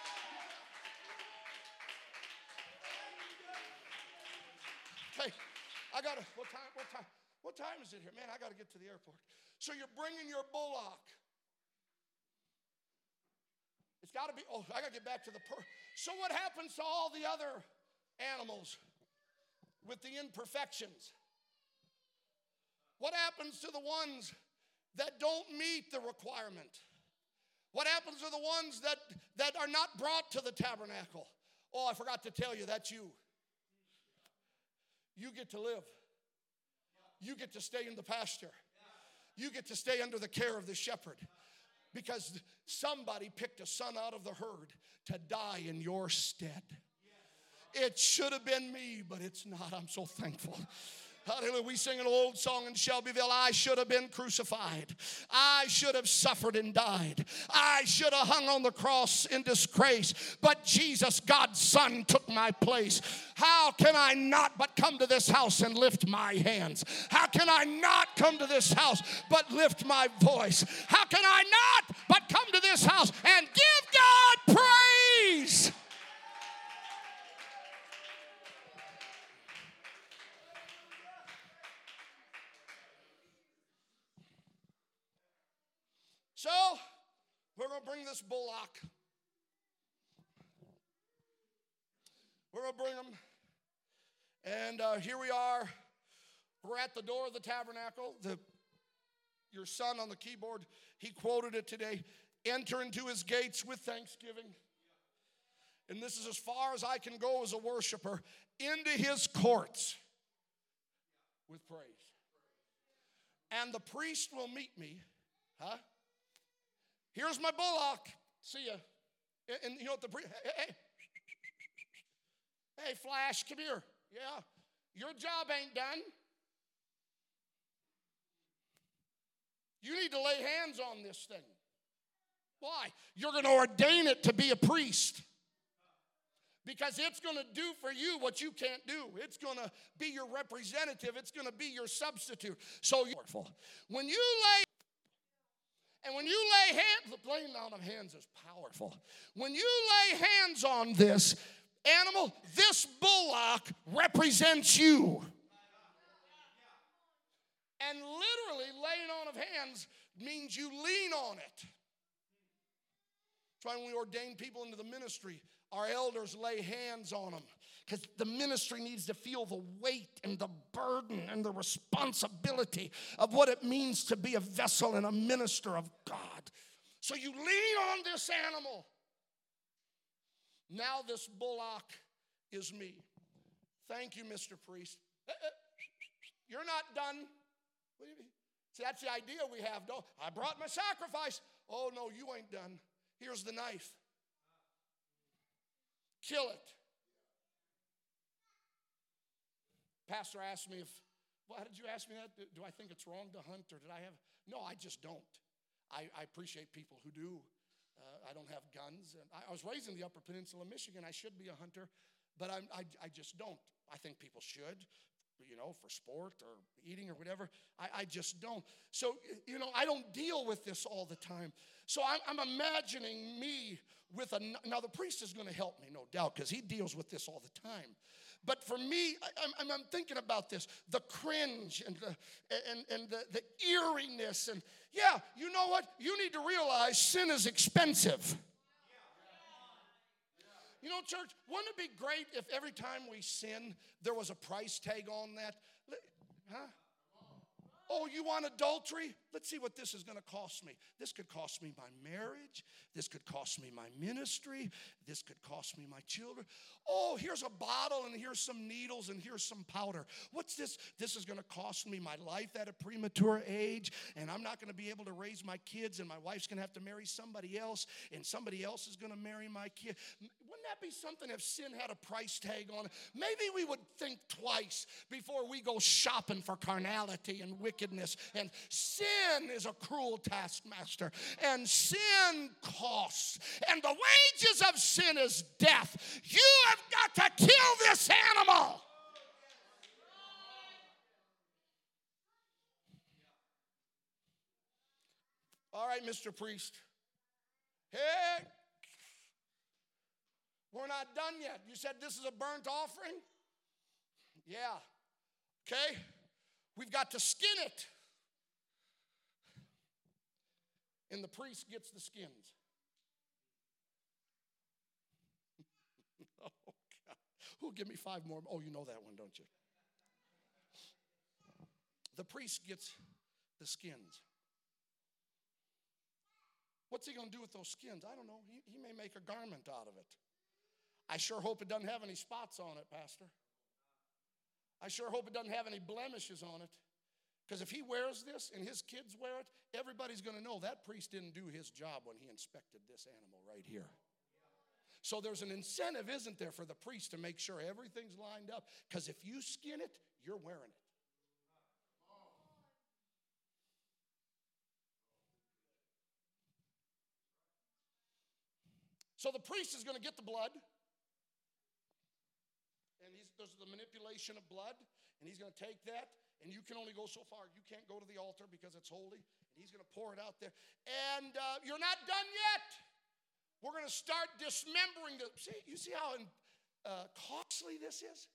Hey, I gotta, what time, what time, what time is it here? Man, I gotta get to the airport. So you're bringing your bullock. It's gotta be, oh, I gotta get back to the, per- so what happens to all the other animals with the imperfections? What happens to the ones that don't meet the requirement? What happens to the ones that, that are not brought to the tabernacle? Oh, I forgot to tell you, that's you. You get to live. You get to stay in the pasture. You get to stay under the care of the shepherd, because somebody picked a son out of the herd to die in your stead. It should have been me, but it's not. I'm so thankful. Hallelujah. We sing an old song in Shelbyville. I should have been crucified. I should have suffered and died. I should have hung on the cross in disgrace. But Jesus, God's Son, took my place. How can I not but come to this house and lift my hands? How can I not come to this house but lift my voice? How can I not but come to this house and give God praise? So, we're going to bring this bullock. We're going to bring him. And uh, here we are. We're at the door of the tabernacle. The, your son on the keyboard, he quoted it today. Enter into his gates with thanksgiving. And this is as far as I can go as a worshiper. Into his courts with praise. And the priest will meet me. Huh? Here's my bullock. See ya. And, and you know what the priest, hey, hey, hey, Flash, come here. Yeah, your job ain't done. You need to lay hands on this thing. Why? You're going to ordain it to be a priest. Because it's going to do for you what you can't do. It's going to be your representative. It's going to be your substitute. So you're when you lay And when you lay hands, the laying on of hands is powerful. When you lay hands on this, animal, this bullock represents you. And literally, laying on of hands means you lean on it. That's why when we ordain people into the ministry, our elders lay hands on them. Because the ministry needs to feel the weight and the burden and the responsibility of what it means to be a vessel and a minister of God. So you lean on this animal. Now this bullock is me. Thank you, Mister Priest. You're not done. What do you mean? See, that's the idea we have. No, I brought my sacrifice. Oh, no, you ain't done. Here's the knife. Kill it. Pastor asked me if, well, how did you ask me that? Do I think it's wrong to hunt, or did I have? No, I just don't. I, I appreciate people who do. Uh, I don't have guns. And I, I was raised in the Upper Peninsula of Michigan. I should be a hunter, but I'm, I, I just don't. I think people should, you know, for sport or eating or whatever. I, I just don't. So, you know, I don't deal with this all the time. So I'm, I'm imagining me with a, now the priest is going to help me, no doubt, because he deals with this all the time. But for me, I'm, I'm thinking about this, the cringe and the, and, and the, the eeriness. And yeah, you know what? You need to realize sin is expensive. You know, church, wouldn't it be great if every time we sin, there was a price tag on that? Huh? Oh, you want adultery? Let's see what this is going to cost me. This could cost me my marriage. This could cost me my ministry. This could cost me my children. Oh, here's a bottle, and here's some needles, and here's some powder. What's this? This is going to cost me my life at a premature age, and I'm not going to be able to raise my kids, and my wife's going to have to marry somebody else, and somebody else is going to marry my kid. Wouldn't that be something if sin had a price tag on it? Maybe we would think twice before we go shopping for carnality and wickedness. And sin is a cruel taskmaster, and sin costs, and the wages of sin is death. You have got to kill this animal. All right, Mister Priest. Hey, we're not done yet. You said this is a burnt offering? Yeah. Okay. We've got to skin it. And the priest gets the skins. Oh, God. Who'll give me five more? Oh, you know that one, don't you? The priest gets the skins. What's he going to do with those skins? I don't know. He, he may make a garment out of it. I sure hope it doesn't have any spots on it, Pastor. I sure hope it doesn't have any blemishes on it. Because if he wears this and his kids wear it, everybody's going to know that priest didn't do his job when he inspected this animal right here. So there's an incentive, isn't there, for the priest to make sure everything's lined up. Because if you skin it, you're wearing it. So the priest is going to get the blood. And he's, there's the manipulation of blood. And he's going to take that. And you can only go so far. You can't go to the altar because it's holy. And he's going to pour it out there. And uh, you're not done yet. We're going to start dismembering the. See, you see how uh, costly this is?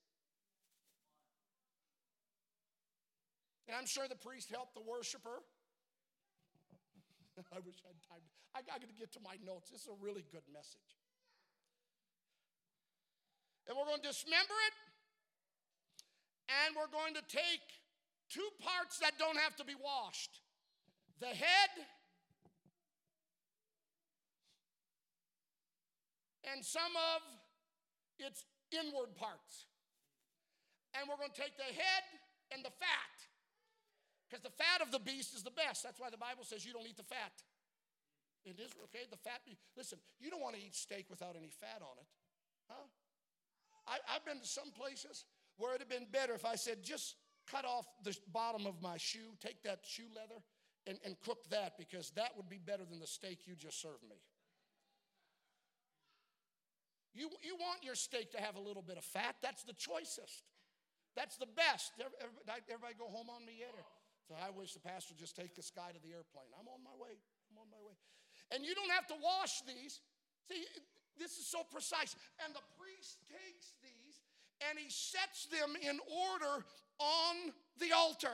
And I'm sure the priest helped the worshiper. I wish I had time. I got to get to my notes. This is a really good message. And we're going to dismember it. And we're going to take two parts that don't have to be washed. The head and some of its inward parts. And we're going to take the head and the fat. Because the fat of the beast is the best. That's why the Bible says you don't eat the fat. It is, okay? The fat, listen, you don't want to eat steak without any fat on it. Huh? I, I've been to some places where it would have been better if I said, just cut off the bottom of my shoe, take that shoe leather, and, and cook that, because that would be better than the steak you just served me. You, you want your steak to have a little bit of fat. That's the choicest. That's the best. Everybody, everybody go home on me yet? Or, so I wish the pastor would just take this guy to the airplane. I'm on my way. I'm on my way. And you don't have to wash these. See, This is so precise. And the priest takes these and he sets them in order on the altar.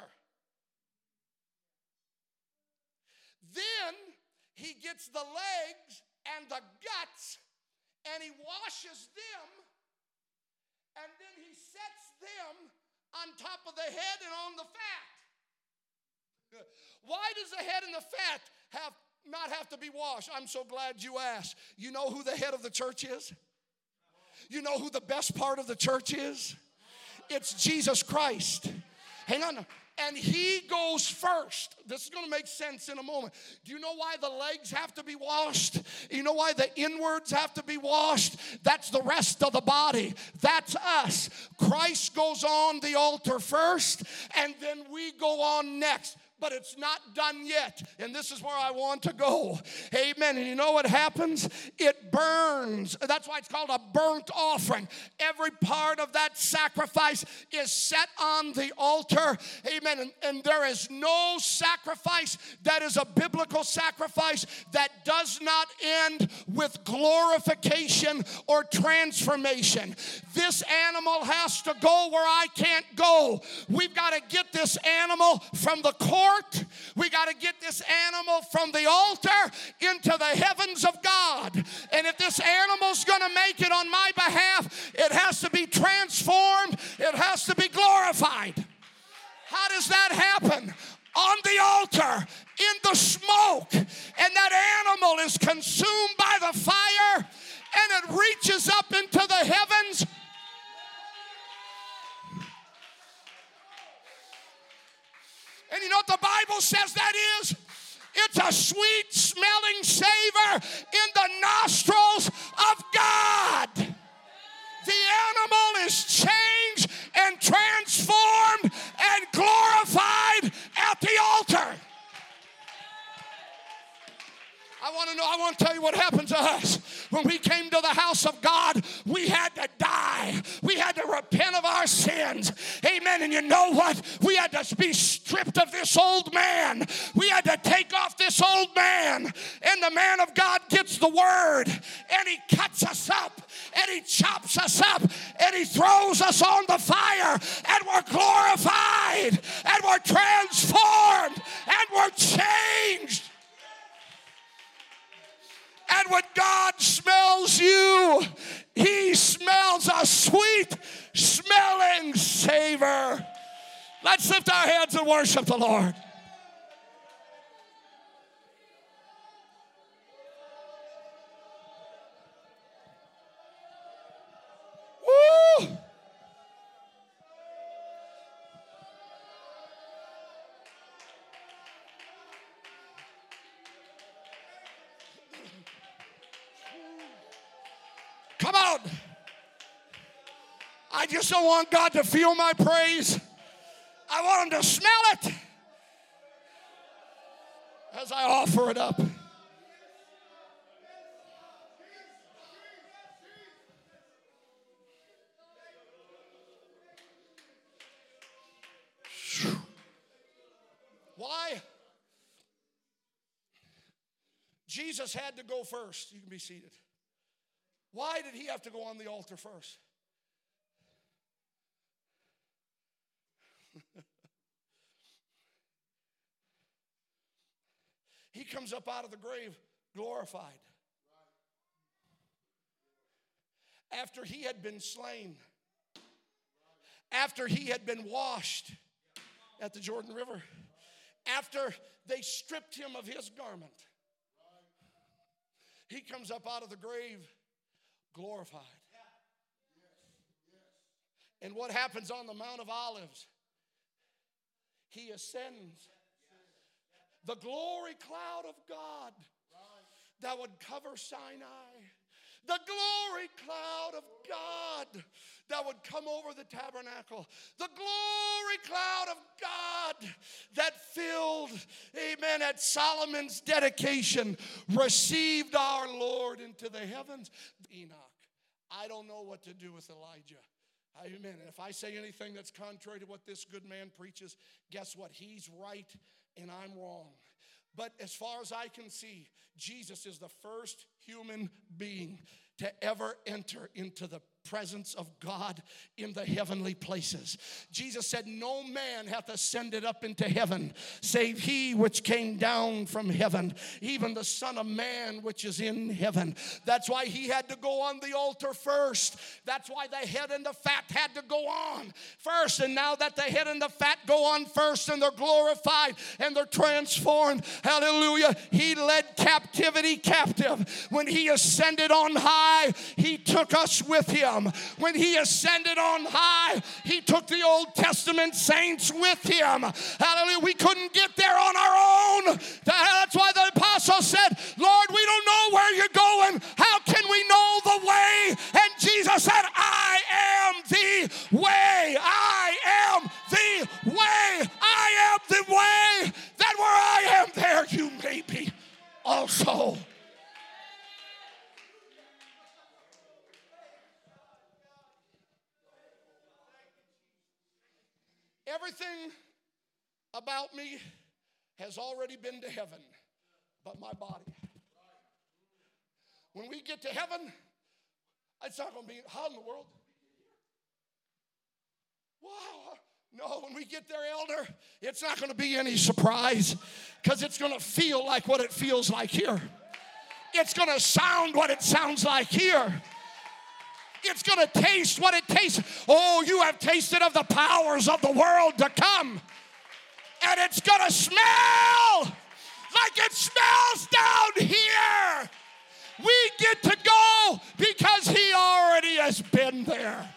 Then he gets the legs and the guts and he washes them, and then he sets them on top of the head and on the fat. Why does the head and the fat have not have to be washed? I'm so glad you asked. You know who the head of the church is? You know who the best part of the church is? It's Jesus Christ. Hang on. And he goes first. This is going to make sense in a moment. Do you know why the legs have to be washed? You know why the inwards have to be washed? That's the rest of the body. That's us. Christ goes on the altar first, and then we go on next. But it's not done yet. And this is where I want to go. Amen. And you know what happens? It burns. That's why it's called a burnt offering. Every part of that sacrifice is set on the altar. Amen. And, and there is no sacrifice that is a biblical sacrifice that does not end with glorification or transformation. This animal has to go where I can't go. We've got to get this animal from the court. We got to get this animal from the altar into the heavens of God. And if this animal's going to make it on my behalf, it has to be transformed. It has to be glorified. How does that happen? On the altar, in the smoke. And that animal is consumed by the fire, and it reaches up into the heavens. And you know what the Bible says that is? It's a sweet smelling savor in the nostrils of God. The animal is changed and transformed and glorified at the altar. I want to know, I want to tell you what happened to us. When we came to the house of God, we had to die. We had to repent of our sins. Amen. And you know what? We had to be stripped of this old man. We had to take off this old man. And the man of God gets the word, and he cuts us up, and he chops us up, and he throws us on the fire, and we're glorified, and we're transformed, and we're changed. And when God smells you, he smells a sweet smelling savor. Let's lift our hands and worship the Lord. Woo! Come on. I just don't want God to feel my praise. I want him to smell it as I offer it up. Why? Jesus had to go first. You can be seated. Why did he have to go on the altar first? He comes up out of the grave glorified. After he had been slain. After he had been washed at the Jordan River. After they stripped him of his garment. He comes up out of the grave glorified. And what happens on the Mount of Olives? He ascends. The glory cloud of God that would cover Sinai. The glory cloud of God that would come over the tabernacle. The glory cloud of God that filled, amen, at Solomon's dedication, received our Lord into the heavens. Enoch. I don't know what to do with Elijah. Amen. And if I say anything that's contrary to what this good man preaches, guess what? He's right and I'm wrong. But as far as I can see, Jesus is the first human being to ever enter into the presence of God in the heavenly places. Jesus said, no man hath ascended up into heaven, save he which came down from heaven, even the Son of Man which is in heaven. That's why he had to go on the altar first. That's why the head and the fat had to go on first. And now that the head and the fat go on first, and they're glorified and they're transformed, hallelujah, he led captivity captive. When he ascended on high, he took us with him. When he ascended on high, he took the Old Testament saints with him. Hallelujah. We couldn't get there on our own. That's why the apostle said, Lord, we don't know where you're going. How can we know the way? And Jesus said, I am the way. I am the way. I am the way. That where I am, there you may be also. Everything about me has already been to heaven, but my body. When we get to heaven, it's not going to be, how in the world? Wow. No, when we get there, elder, it's not going to be any surprise, because it's going to feel like what it feels like here. It's going to sound what it sounds like here. It's going to taste what it tastes. Oh, you have tasted of the powers of the world to come. And it's going to smell like it smells down here. We get to go because he already has been there.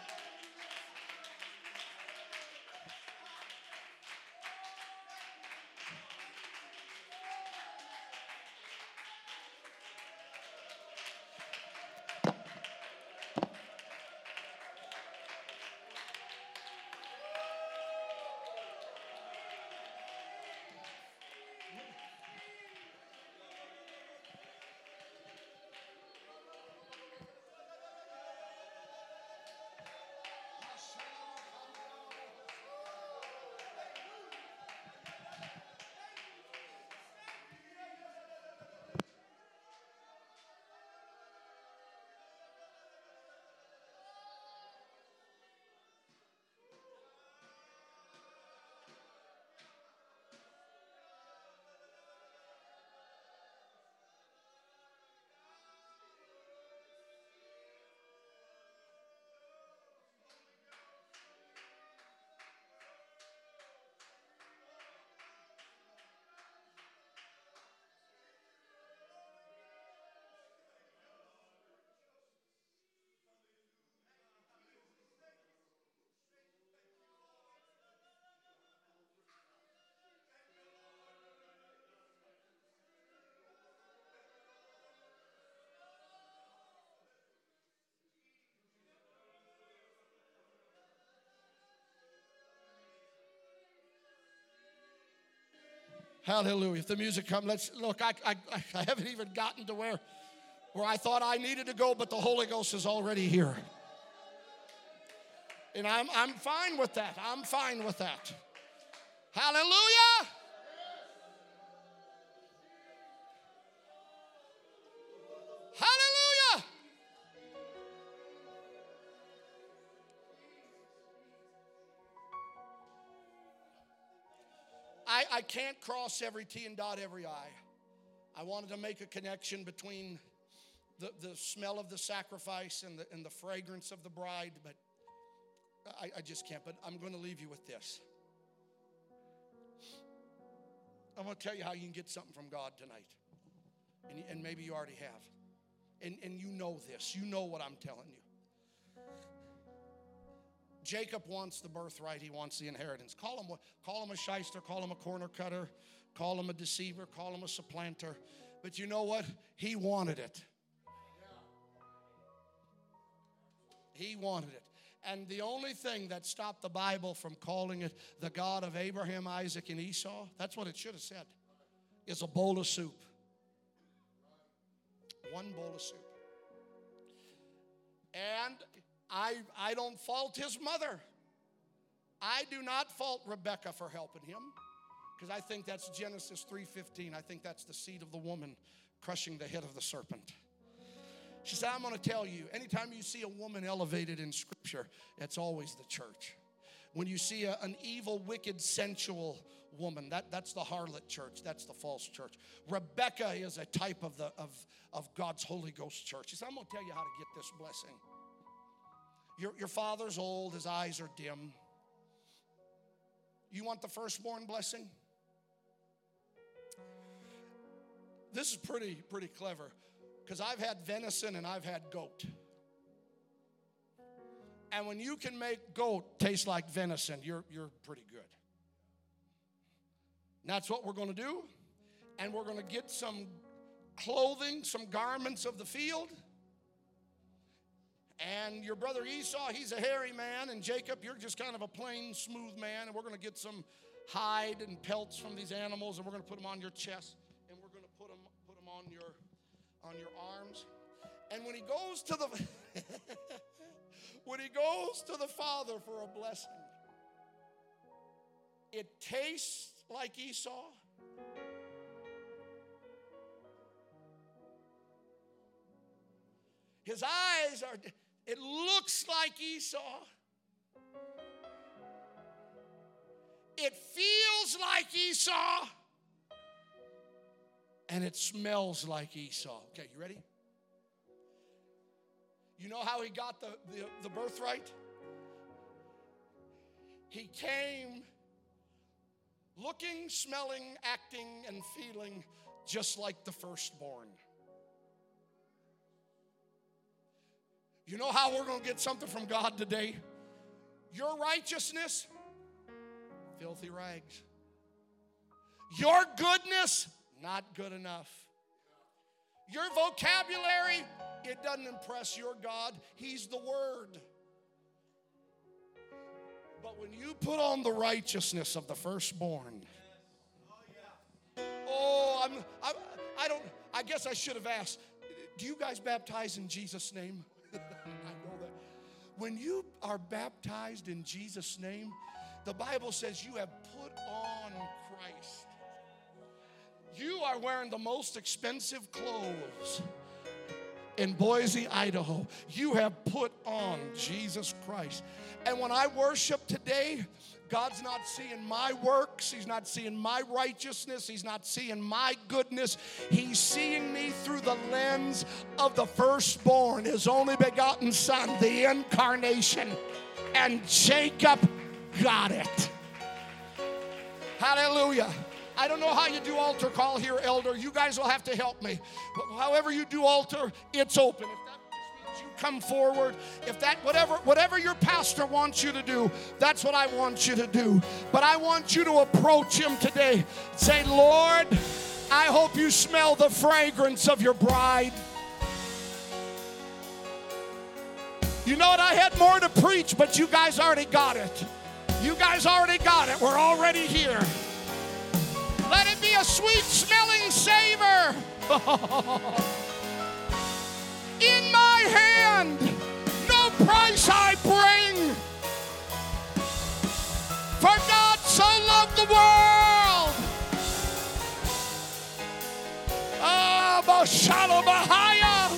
Hallelujah. If the music comes, let's look. I, I, I haven't even gotten to where, where I thought I needed to go, but the Holy Ghost is already here. And I'm, I'm fine with that. I'm fine with that. Hallelujah. Hallelujah. I, I can't cross every T and dot every I. I wanted to make a connection between the, the smell of the sacrifice and the, and the fragrance of the bride, but I, I just can't. But I'm going to leave you with this. I'm going to tell you how you can get something from God tonight. And, and maybe you already have. And, and you know this. You know what I'm telling you. Jacob wants the birthright. He wants the inheritance. Call him, call him a shyster. Call him a corner cutter. Call him a deceiver. Call him a supplanter. But you know what? He wanted it. He wanted it. And the only thing that stopped the Bible from calling it the God of Abraham, Isaac, and Esau, that's what it should have said, is a bowl of soup. One bowl of soup. And I, I don't fault his mother. I do not fault Rebecca for helping him, Because I think that's Genesis three fifteen. I think that's the seed of the woman crushing the head of the serpent. She said, I'm going to tell you, anytime you see a woman elevated in Scripture, it's always the church. When you see a, an evil, wicked, sensual woman, that, that's the harlot church. That's the false church. Rebecca is a type of, the, of, of God's Holy Ghost church. She said, I'm going to tell you how to get this blessing. Your, your father's old. His eyes are dim. You want the firstborn blessing? This is pretty, pretty clever. Because I've had venison and I've had goat. And when you can make goat taste like venison, you're, you're pretty good. And that's what we're going to do. And we're going to get some clothing, some garments of the field. And your brother Esau, he's a hairy man. And Jacob, you're just kind of a plain, smooth man. And we're going to get some hide and pelts from these animals. And we're going to put them on your chest. And we're going to put them, put them on your... on your arms. And when he goes to the when he goes to the Father for a blessing, it tastes like Esau. His eyes are, it looks like Esau. It feels like Esau. And it smells like Esau. Okay, you ready? You know how he got the, the, the birthright? He came looking, smelling, acting, and feeling just like the firstborn. You know how we're going to get something from God today? Your righteousness, filthy rags. Your goodness, not good enough. Your vocabulary, it doesn't impress your God. He's the Word. But when you put on the righteousness of the firstborn, oh, I'm, I, I don't, I guess I should have asked, do you guys baptize in Jesus' name? I know that. When you are baptized in Jesus' name, the Bible says you have put on Christ. You are wearing the most expensive clothes in Boise, Idaho. You have put on Jesus Christ. And when I worship today, God's not seeing my works. He's not seeing my righteousness. He's not seeing my goodness. He's seeing me through the lens of the firstborn, his only begotten son, the incarnation. And Jacob got it. Hallelujah. I don't know how you do altar call here, elder. You guys will have to help me. But however you do altar, it's open. If that just means you come forward, if that, whatever, whatever your pastor wants you to do, that's what I want you to do. But I want you to approach him today. Say, Lord, I hope you smell the fragrance of your bride. You know what? I had more to preach, but you guys already got it. You guys already got it. We're already here. Let it be a sweet-smelling savor in my hand. No price I bring. For God so loved the world. Ah, Boshala Bahaya.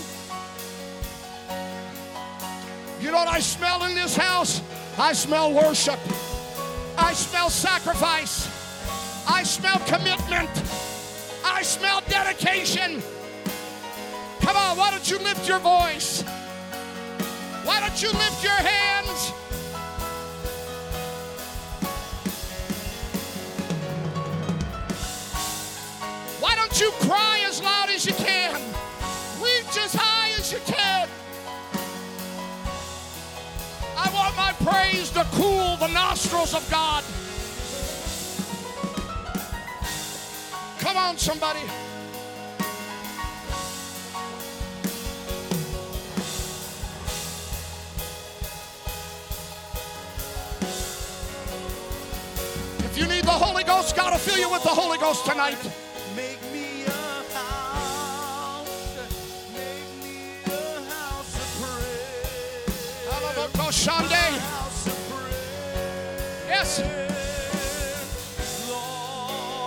You know what I smell in this house? I smell worship. I smell sacrifice. I smell commitment. I smell dedication. Come on, why don't you lift your voice? Why don't you lift your hands? Why don't you cry as loud as you can? Reach as high as you can. I want my praise to cool the nostrils of God. Come on, somebody. If you need the Holy Ghost, God will fill you with the Holy Ghost tonight. Make me a house, make me a house of prayer. A house of prayer. Yes. Lord.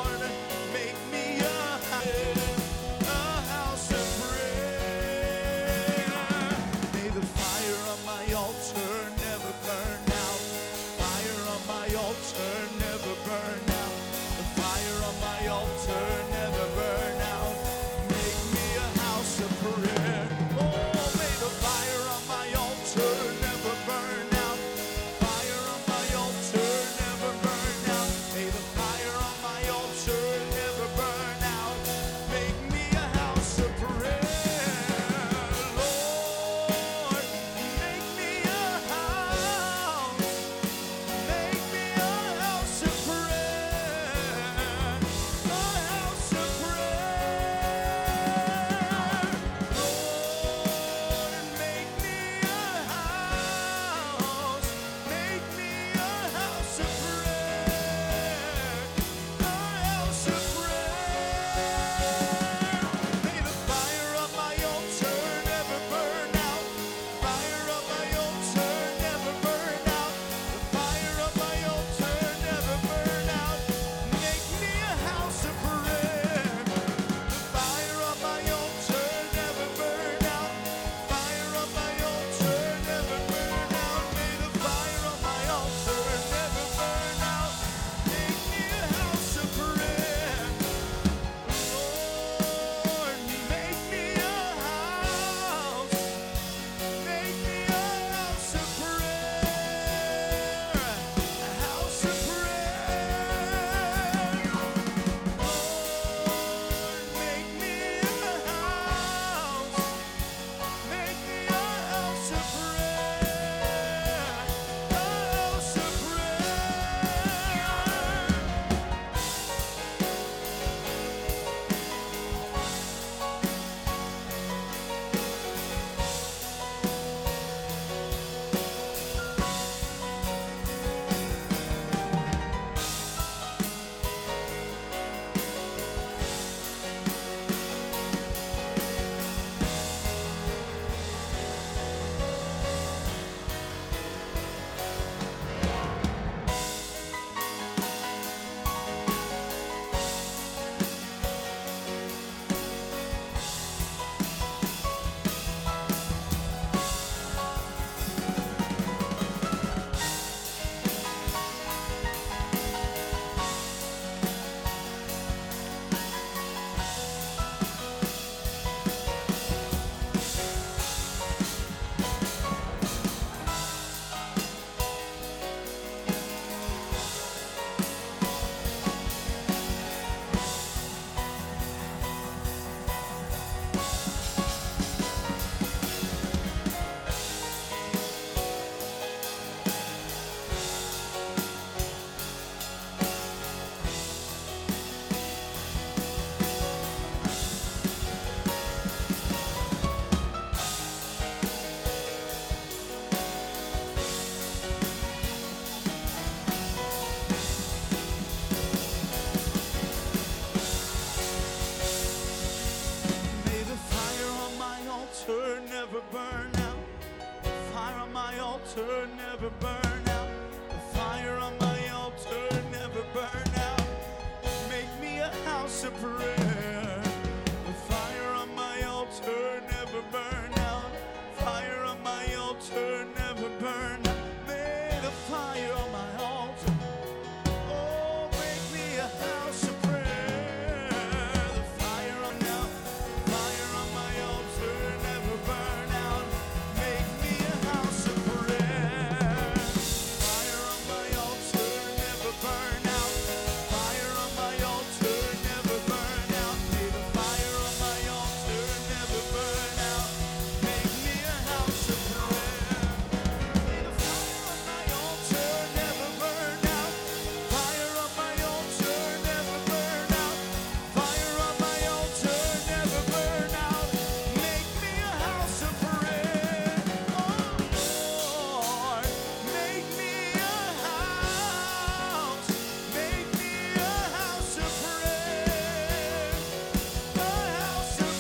altar never burn out. The fire on my altar never burn out. Make me a house of prayer. The fire on my altar never burn out. Fire on my altar never burn out. May the fire on my altar, oh, make me a house of prayer. The fire on now, fire on my altar never burn out. Make me a house of prayer. Fire on my altar never burn out. Fire on my altar never burn out. May the fire on my altar never burn out. Make me a house of prayer. May the fire on my altar never burn out. Fire on my altar never burn out. Fire on my altar never burn out. Make me a house of prayer. Oh Lord, make me a house. Make me a house of prayer. A house of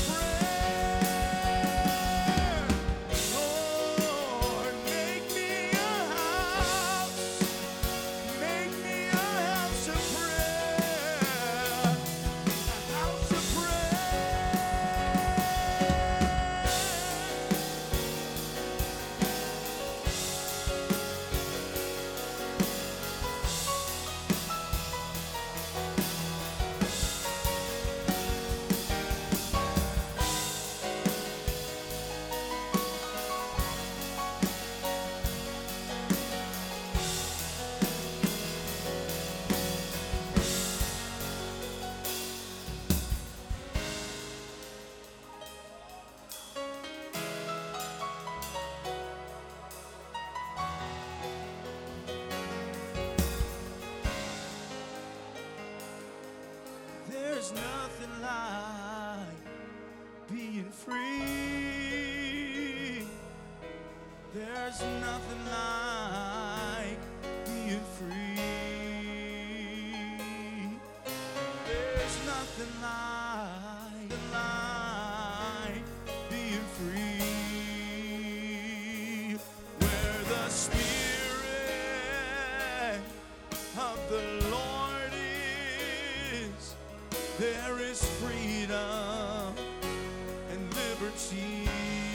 prayer. Lord, make me a house. Make me a house of prayer. A house of prayer. There's nothing like being free. There's nothing like being free. There's nothing like, like being free. Where the Spirit of the Lord is, there is freedom and liberty.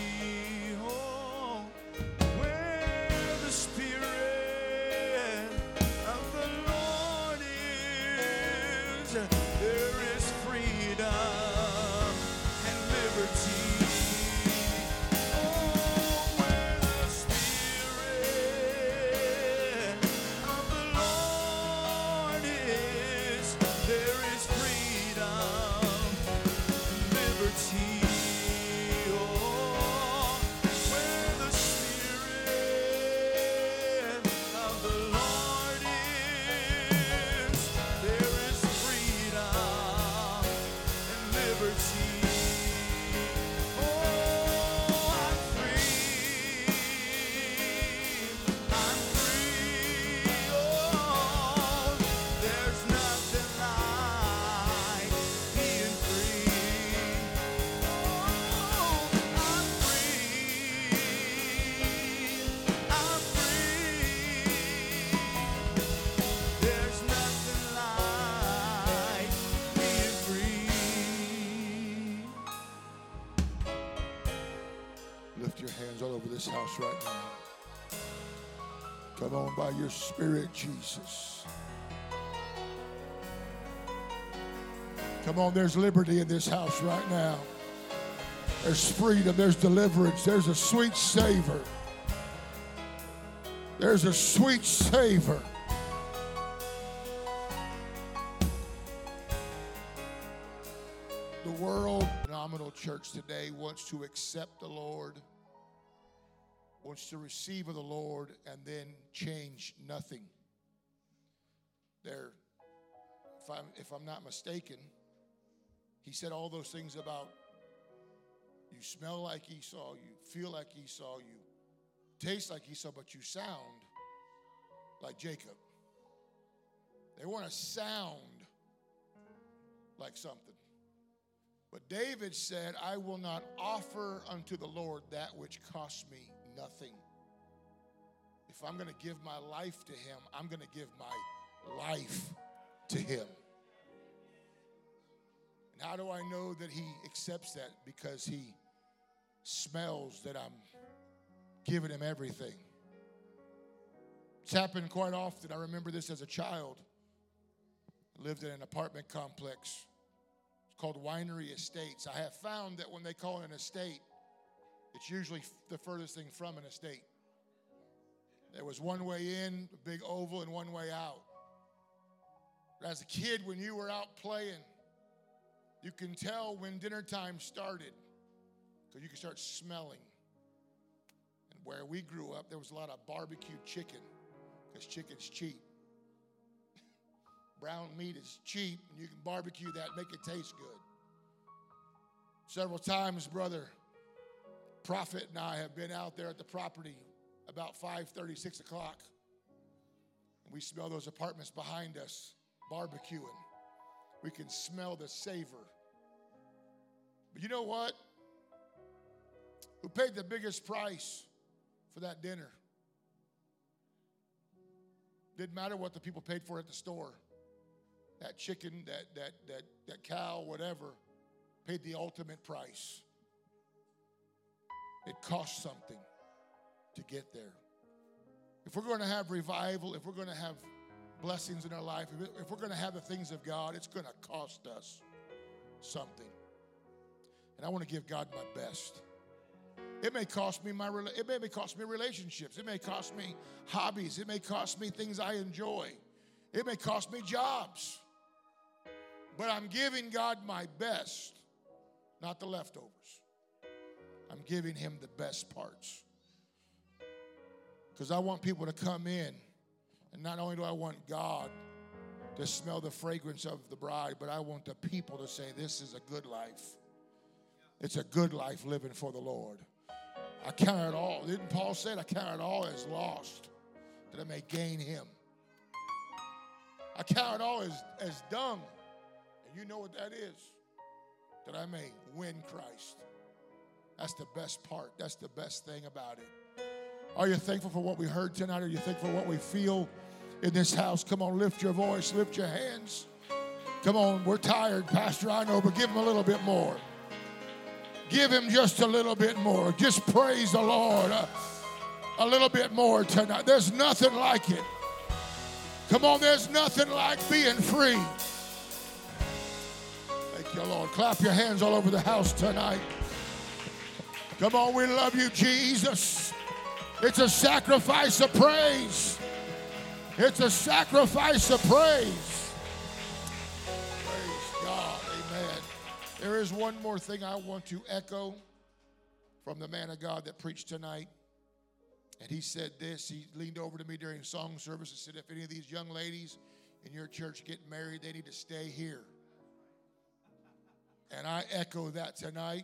Oh, where the Spirit of the Lord is, there is freedom and liberty. Oh, where the Spirit of the Lord is, there is freedom and liberty. Oh, where the Spirit of the Lord is, there is freedom and liberty. Oh, I'm free. I'm free. Oh, there's nothing like being free. Oh, I'm free. I'm free. There's nothing like being free. Lift your hands all over this house right now. Come on by your Spirit, Jesus. Come on, there's liberty in this house right now. There's freedom, there's deliverance, there's a sweet savor. There's a sweet savor. The world, phenomenal church today, wants to accept the Lord, wants to receive of the Lord, and then change nothing. There, if I'm, if I'm not mistaken, he said all those things about you smell like Esau, you feel like Esau, you taste like Esau, but you sound like Jacob. They want to sound like something. But David said, I will not offer unto the Lord that which costs me nothing. If I'm going to give my life to him, I'm going to give my life to him. And how do I know that he accepts that? Because he smells that I'm giving him everything. It's happened quite often. I remember this as a child. I lived in an apartment complex. It's called Winery Estates. I have found that when they call it an estate, it's usually the furthest thing from an estate. There was one way in, a big oval, and one way out. But as a kid, when you were out playing, you can tell when dinner time started because you can start smelling. And where we grew up, there was a lot of barbecued chicken because chicken's cheap. Brown meat is cheap, and you can barbecue that, make it taste good. Several times, Brother Prophet and I have been out there at the property about five thirty, six o'clock. And we smell those apartments behind us barbecuing. We can smell the savor. But you know what? Who paid the biggest price for that dinner? Didn't matter what the people paid for at the store. That chicken, that that that that cow, whatever, paid the ultimate price. It cost something to get there. If we're going to have revival, if we're going to have blessings in our life, if we're going to have the things of God, it's going to cost us something. And I want to give God my best. It may cost me my it may cost me relationships. It may cost me hobbies. It may cost me things I enjoy. It may cost me jobs. But I'm giving God my best, not the leftovers. I'm giving him the best parts. Because I want people to come in, and not only do I want God to smell the fragrance of the bride, but I want the people to say, this is a good life. It's a good life living for the Lord. I count it all. Didn't Paul say it? I count it all as lost, that I may gain him. I count it all as, as dung, and you know what that is, that I may win Christ. That's the best part. That's the best thing about it. Are you thankful for what we heard tonight? Are you thankful for what we feel in this house? Come on, lift your voice, lift your hands. Come on, we're tired, Pastor, I know, but give him a little bit more. Give him just a little bit more. Just praise the Lord a, a little bit more tonight. There's nothing like it. Come on, there's nothing like being free. Thank you, Lord. Clap your hands all over the house tonight. Come on, we love you, Jesus. It's a sacrifice of praise. It's a sacrifice of praise. Praise God, amen. There is one more thing I want to echo from the man of God that preached tonight. And he said this, he leaned over to me during song service and said, if any of these young ladies in your church get married, they need to stay here. And I echo that tonight.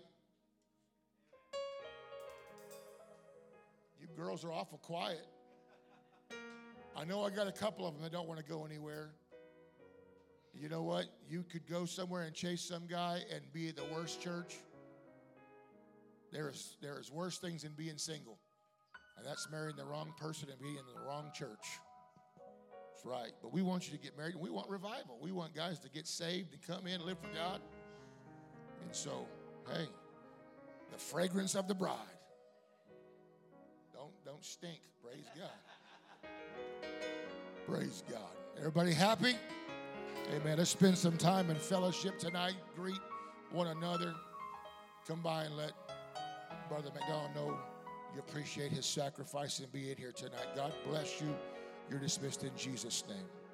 You girls are awful quiet. I know I got a couple of them that don't want to go anywhere. You know what? You could go somewhere and chase some guy and be at the worst church. There is, there is worse things than being single. And that's marrying the wrong person and being in the wrong church. That's right. But we want you to get married, and we want revival. We want guys to get saved and come in and live for God. And so, hey, the fragrance of the bride. Don't, don't stink. Praise God. Praise God. Everybody happy? Amen. Let's spend some time in fellowship tonight. Greet one another. Come by and let Brother McDonald know you appreciate his sacrifice and being here tonight. God bless you. You're dismissed in Jesus' name.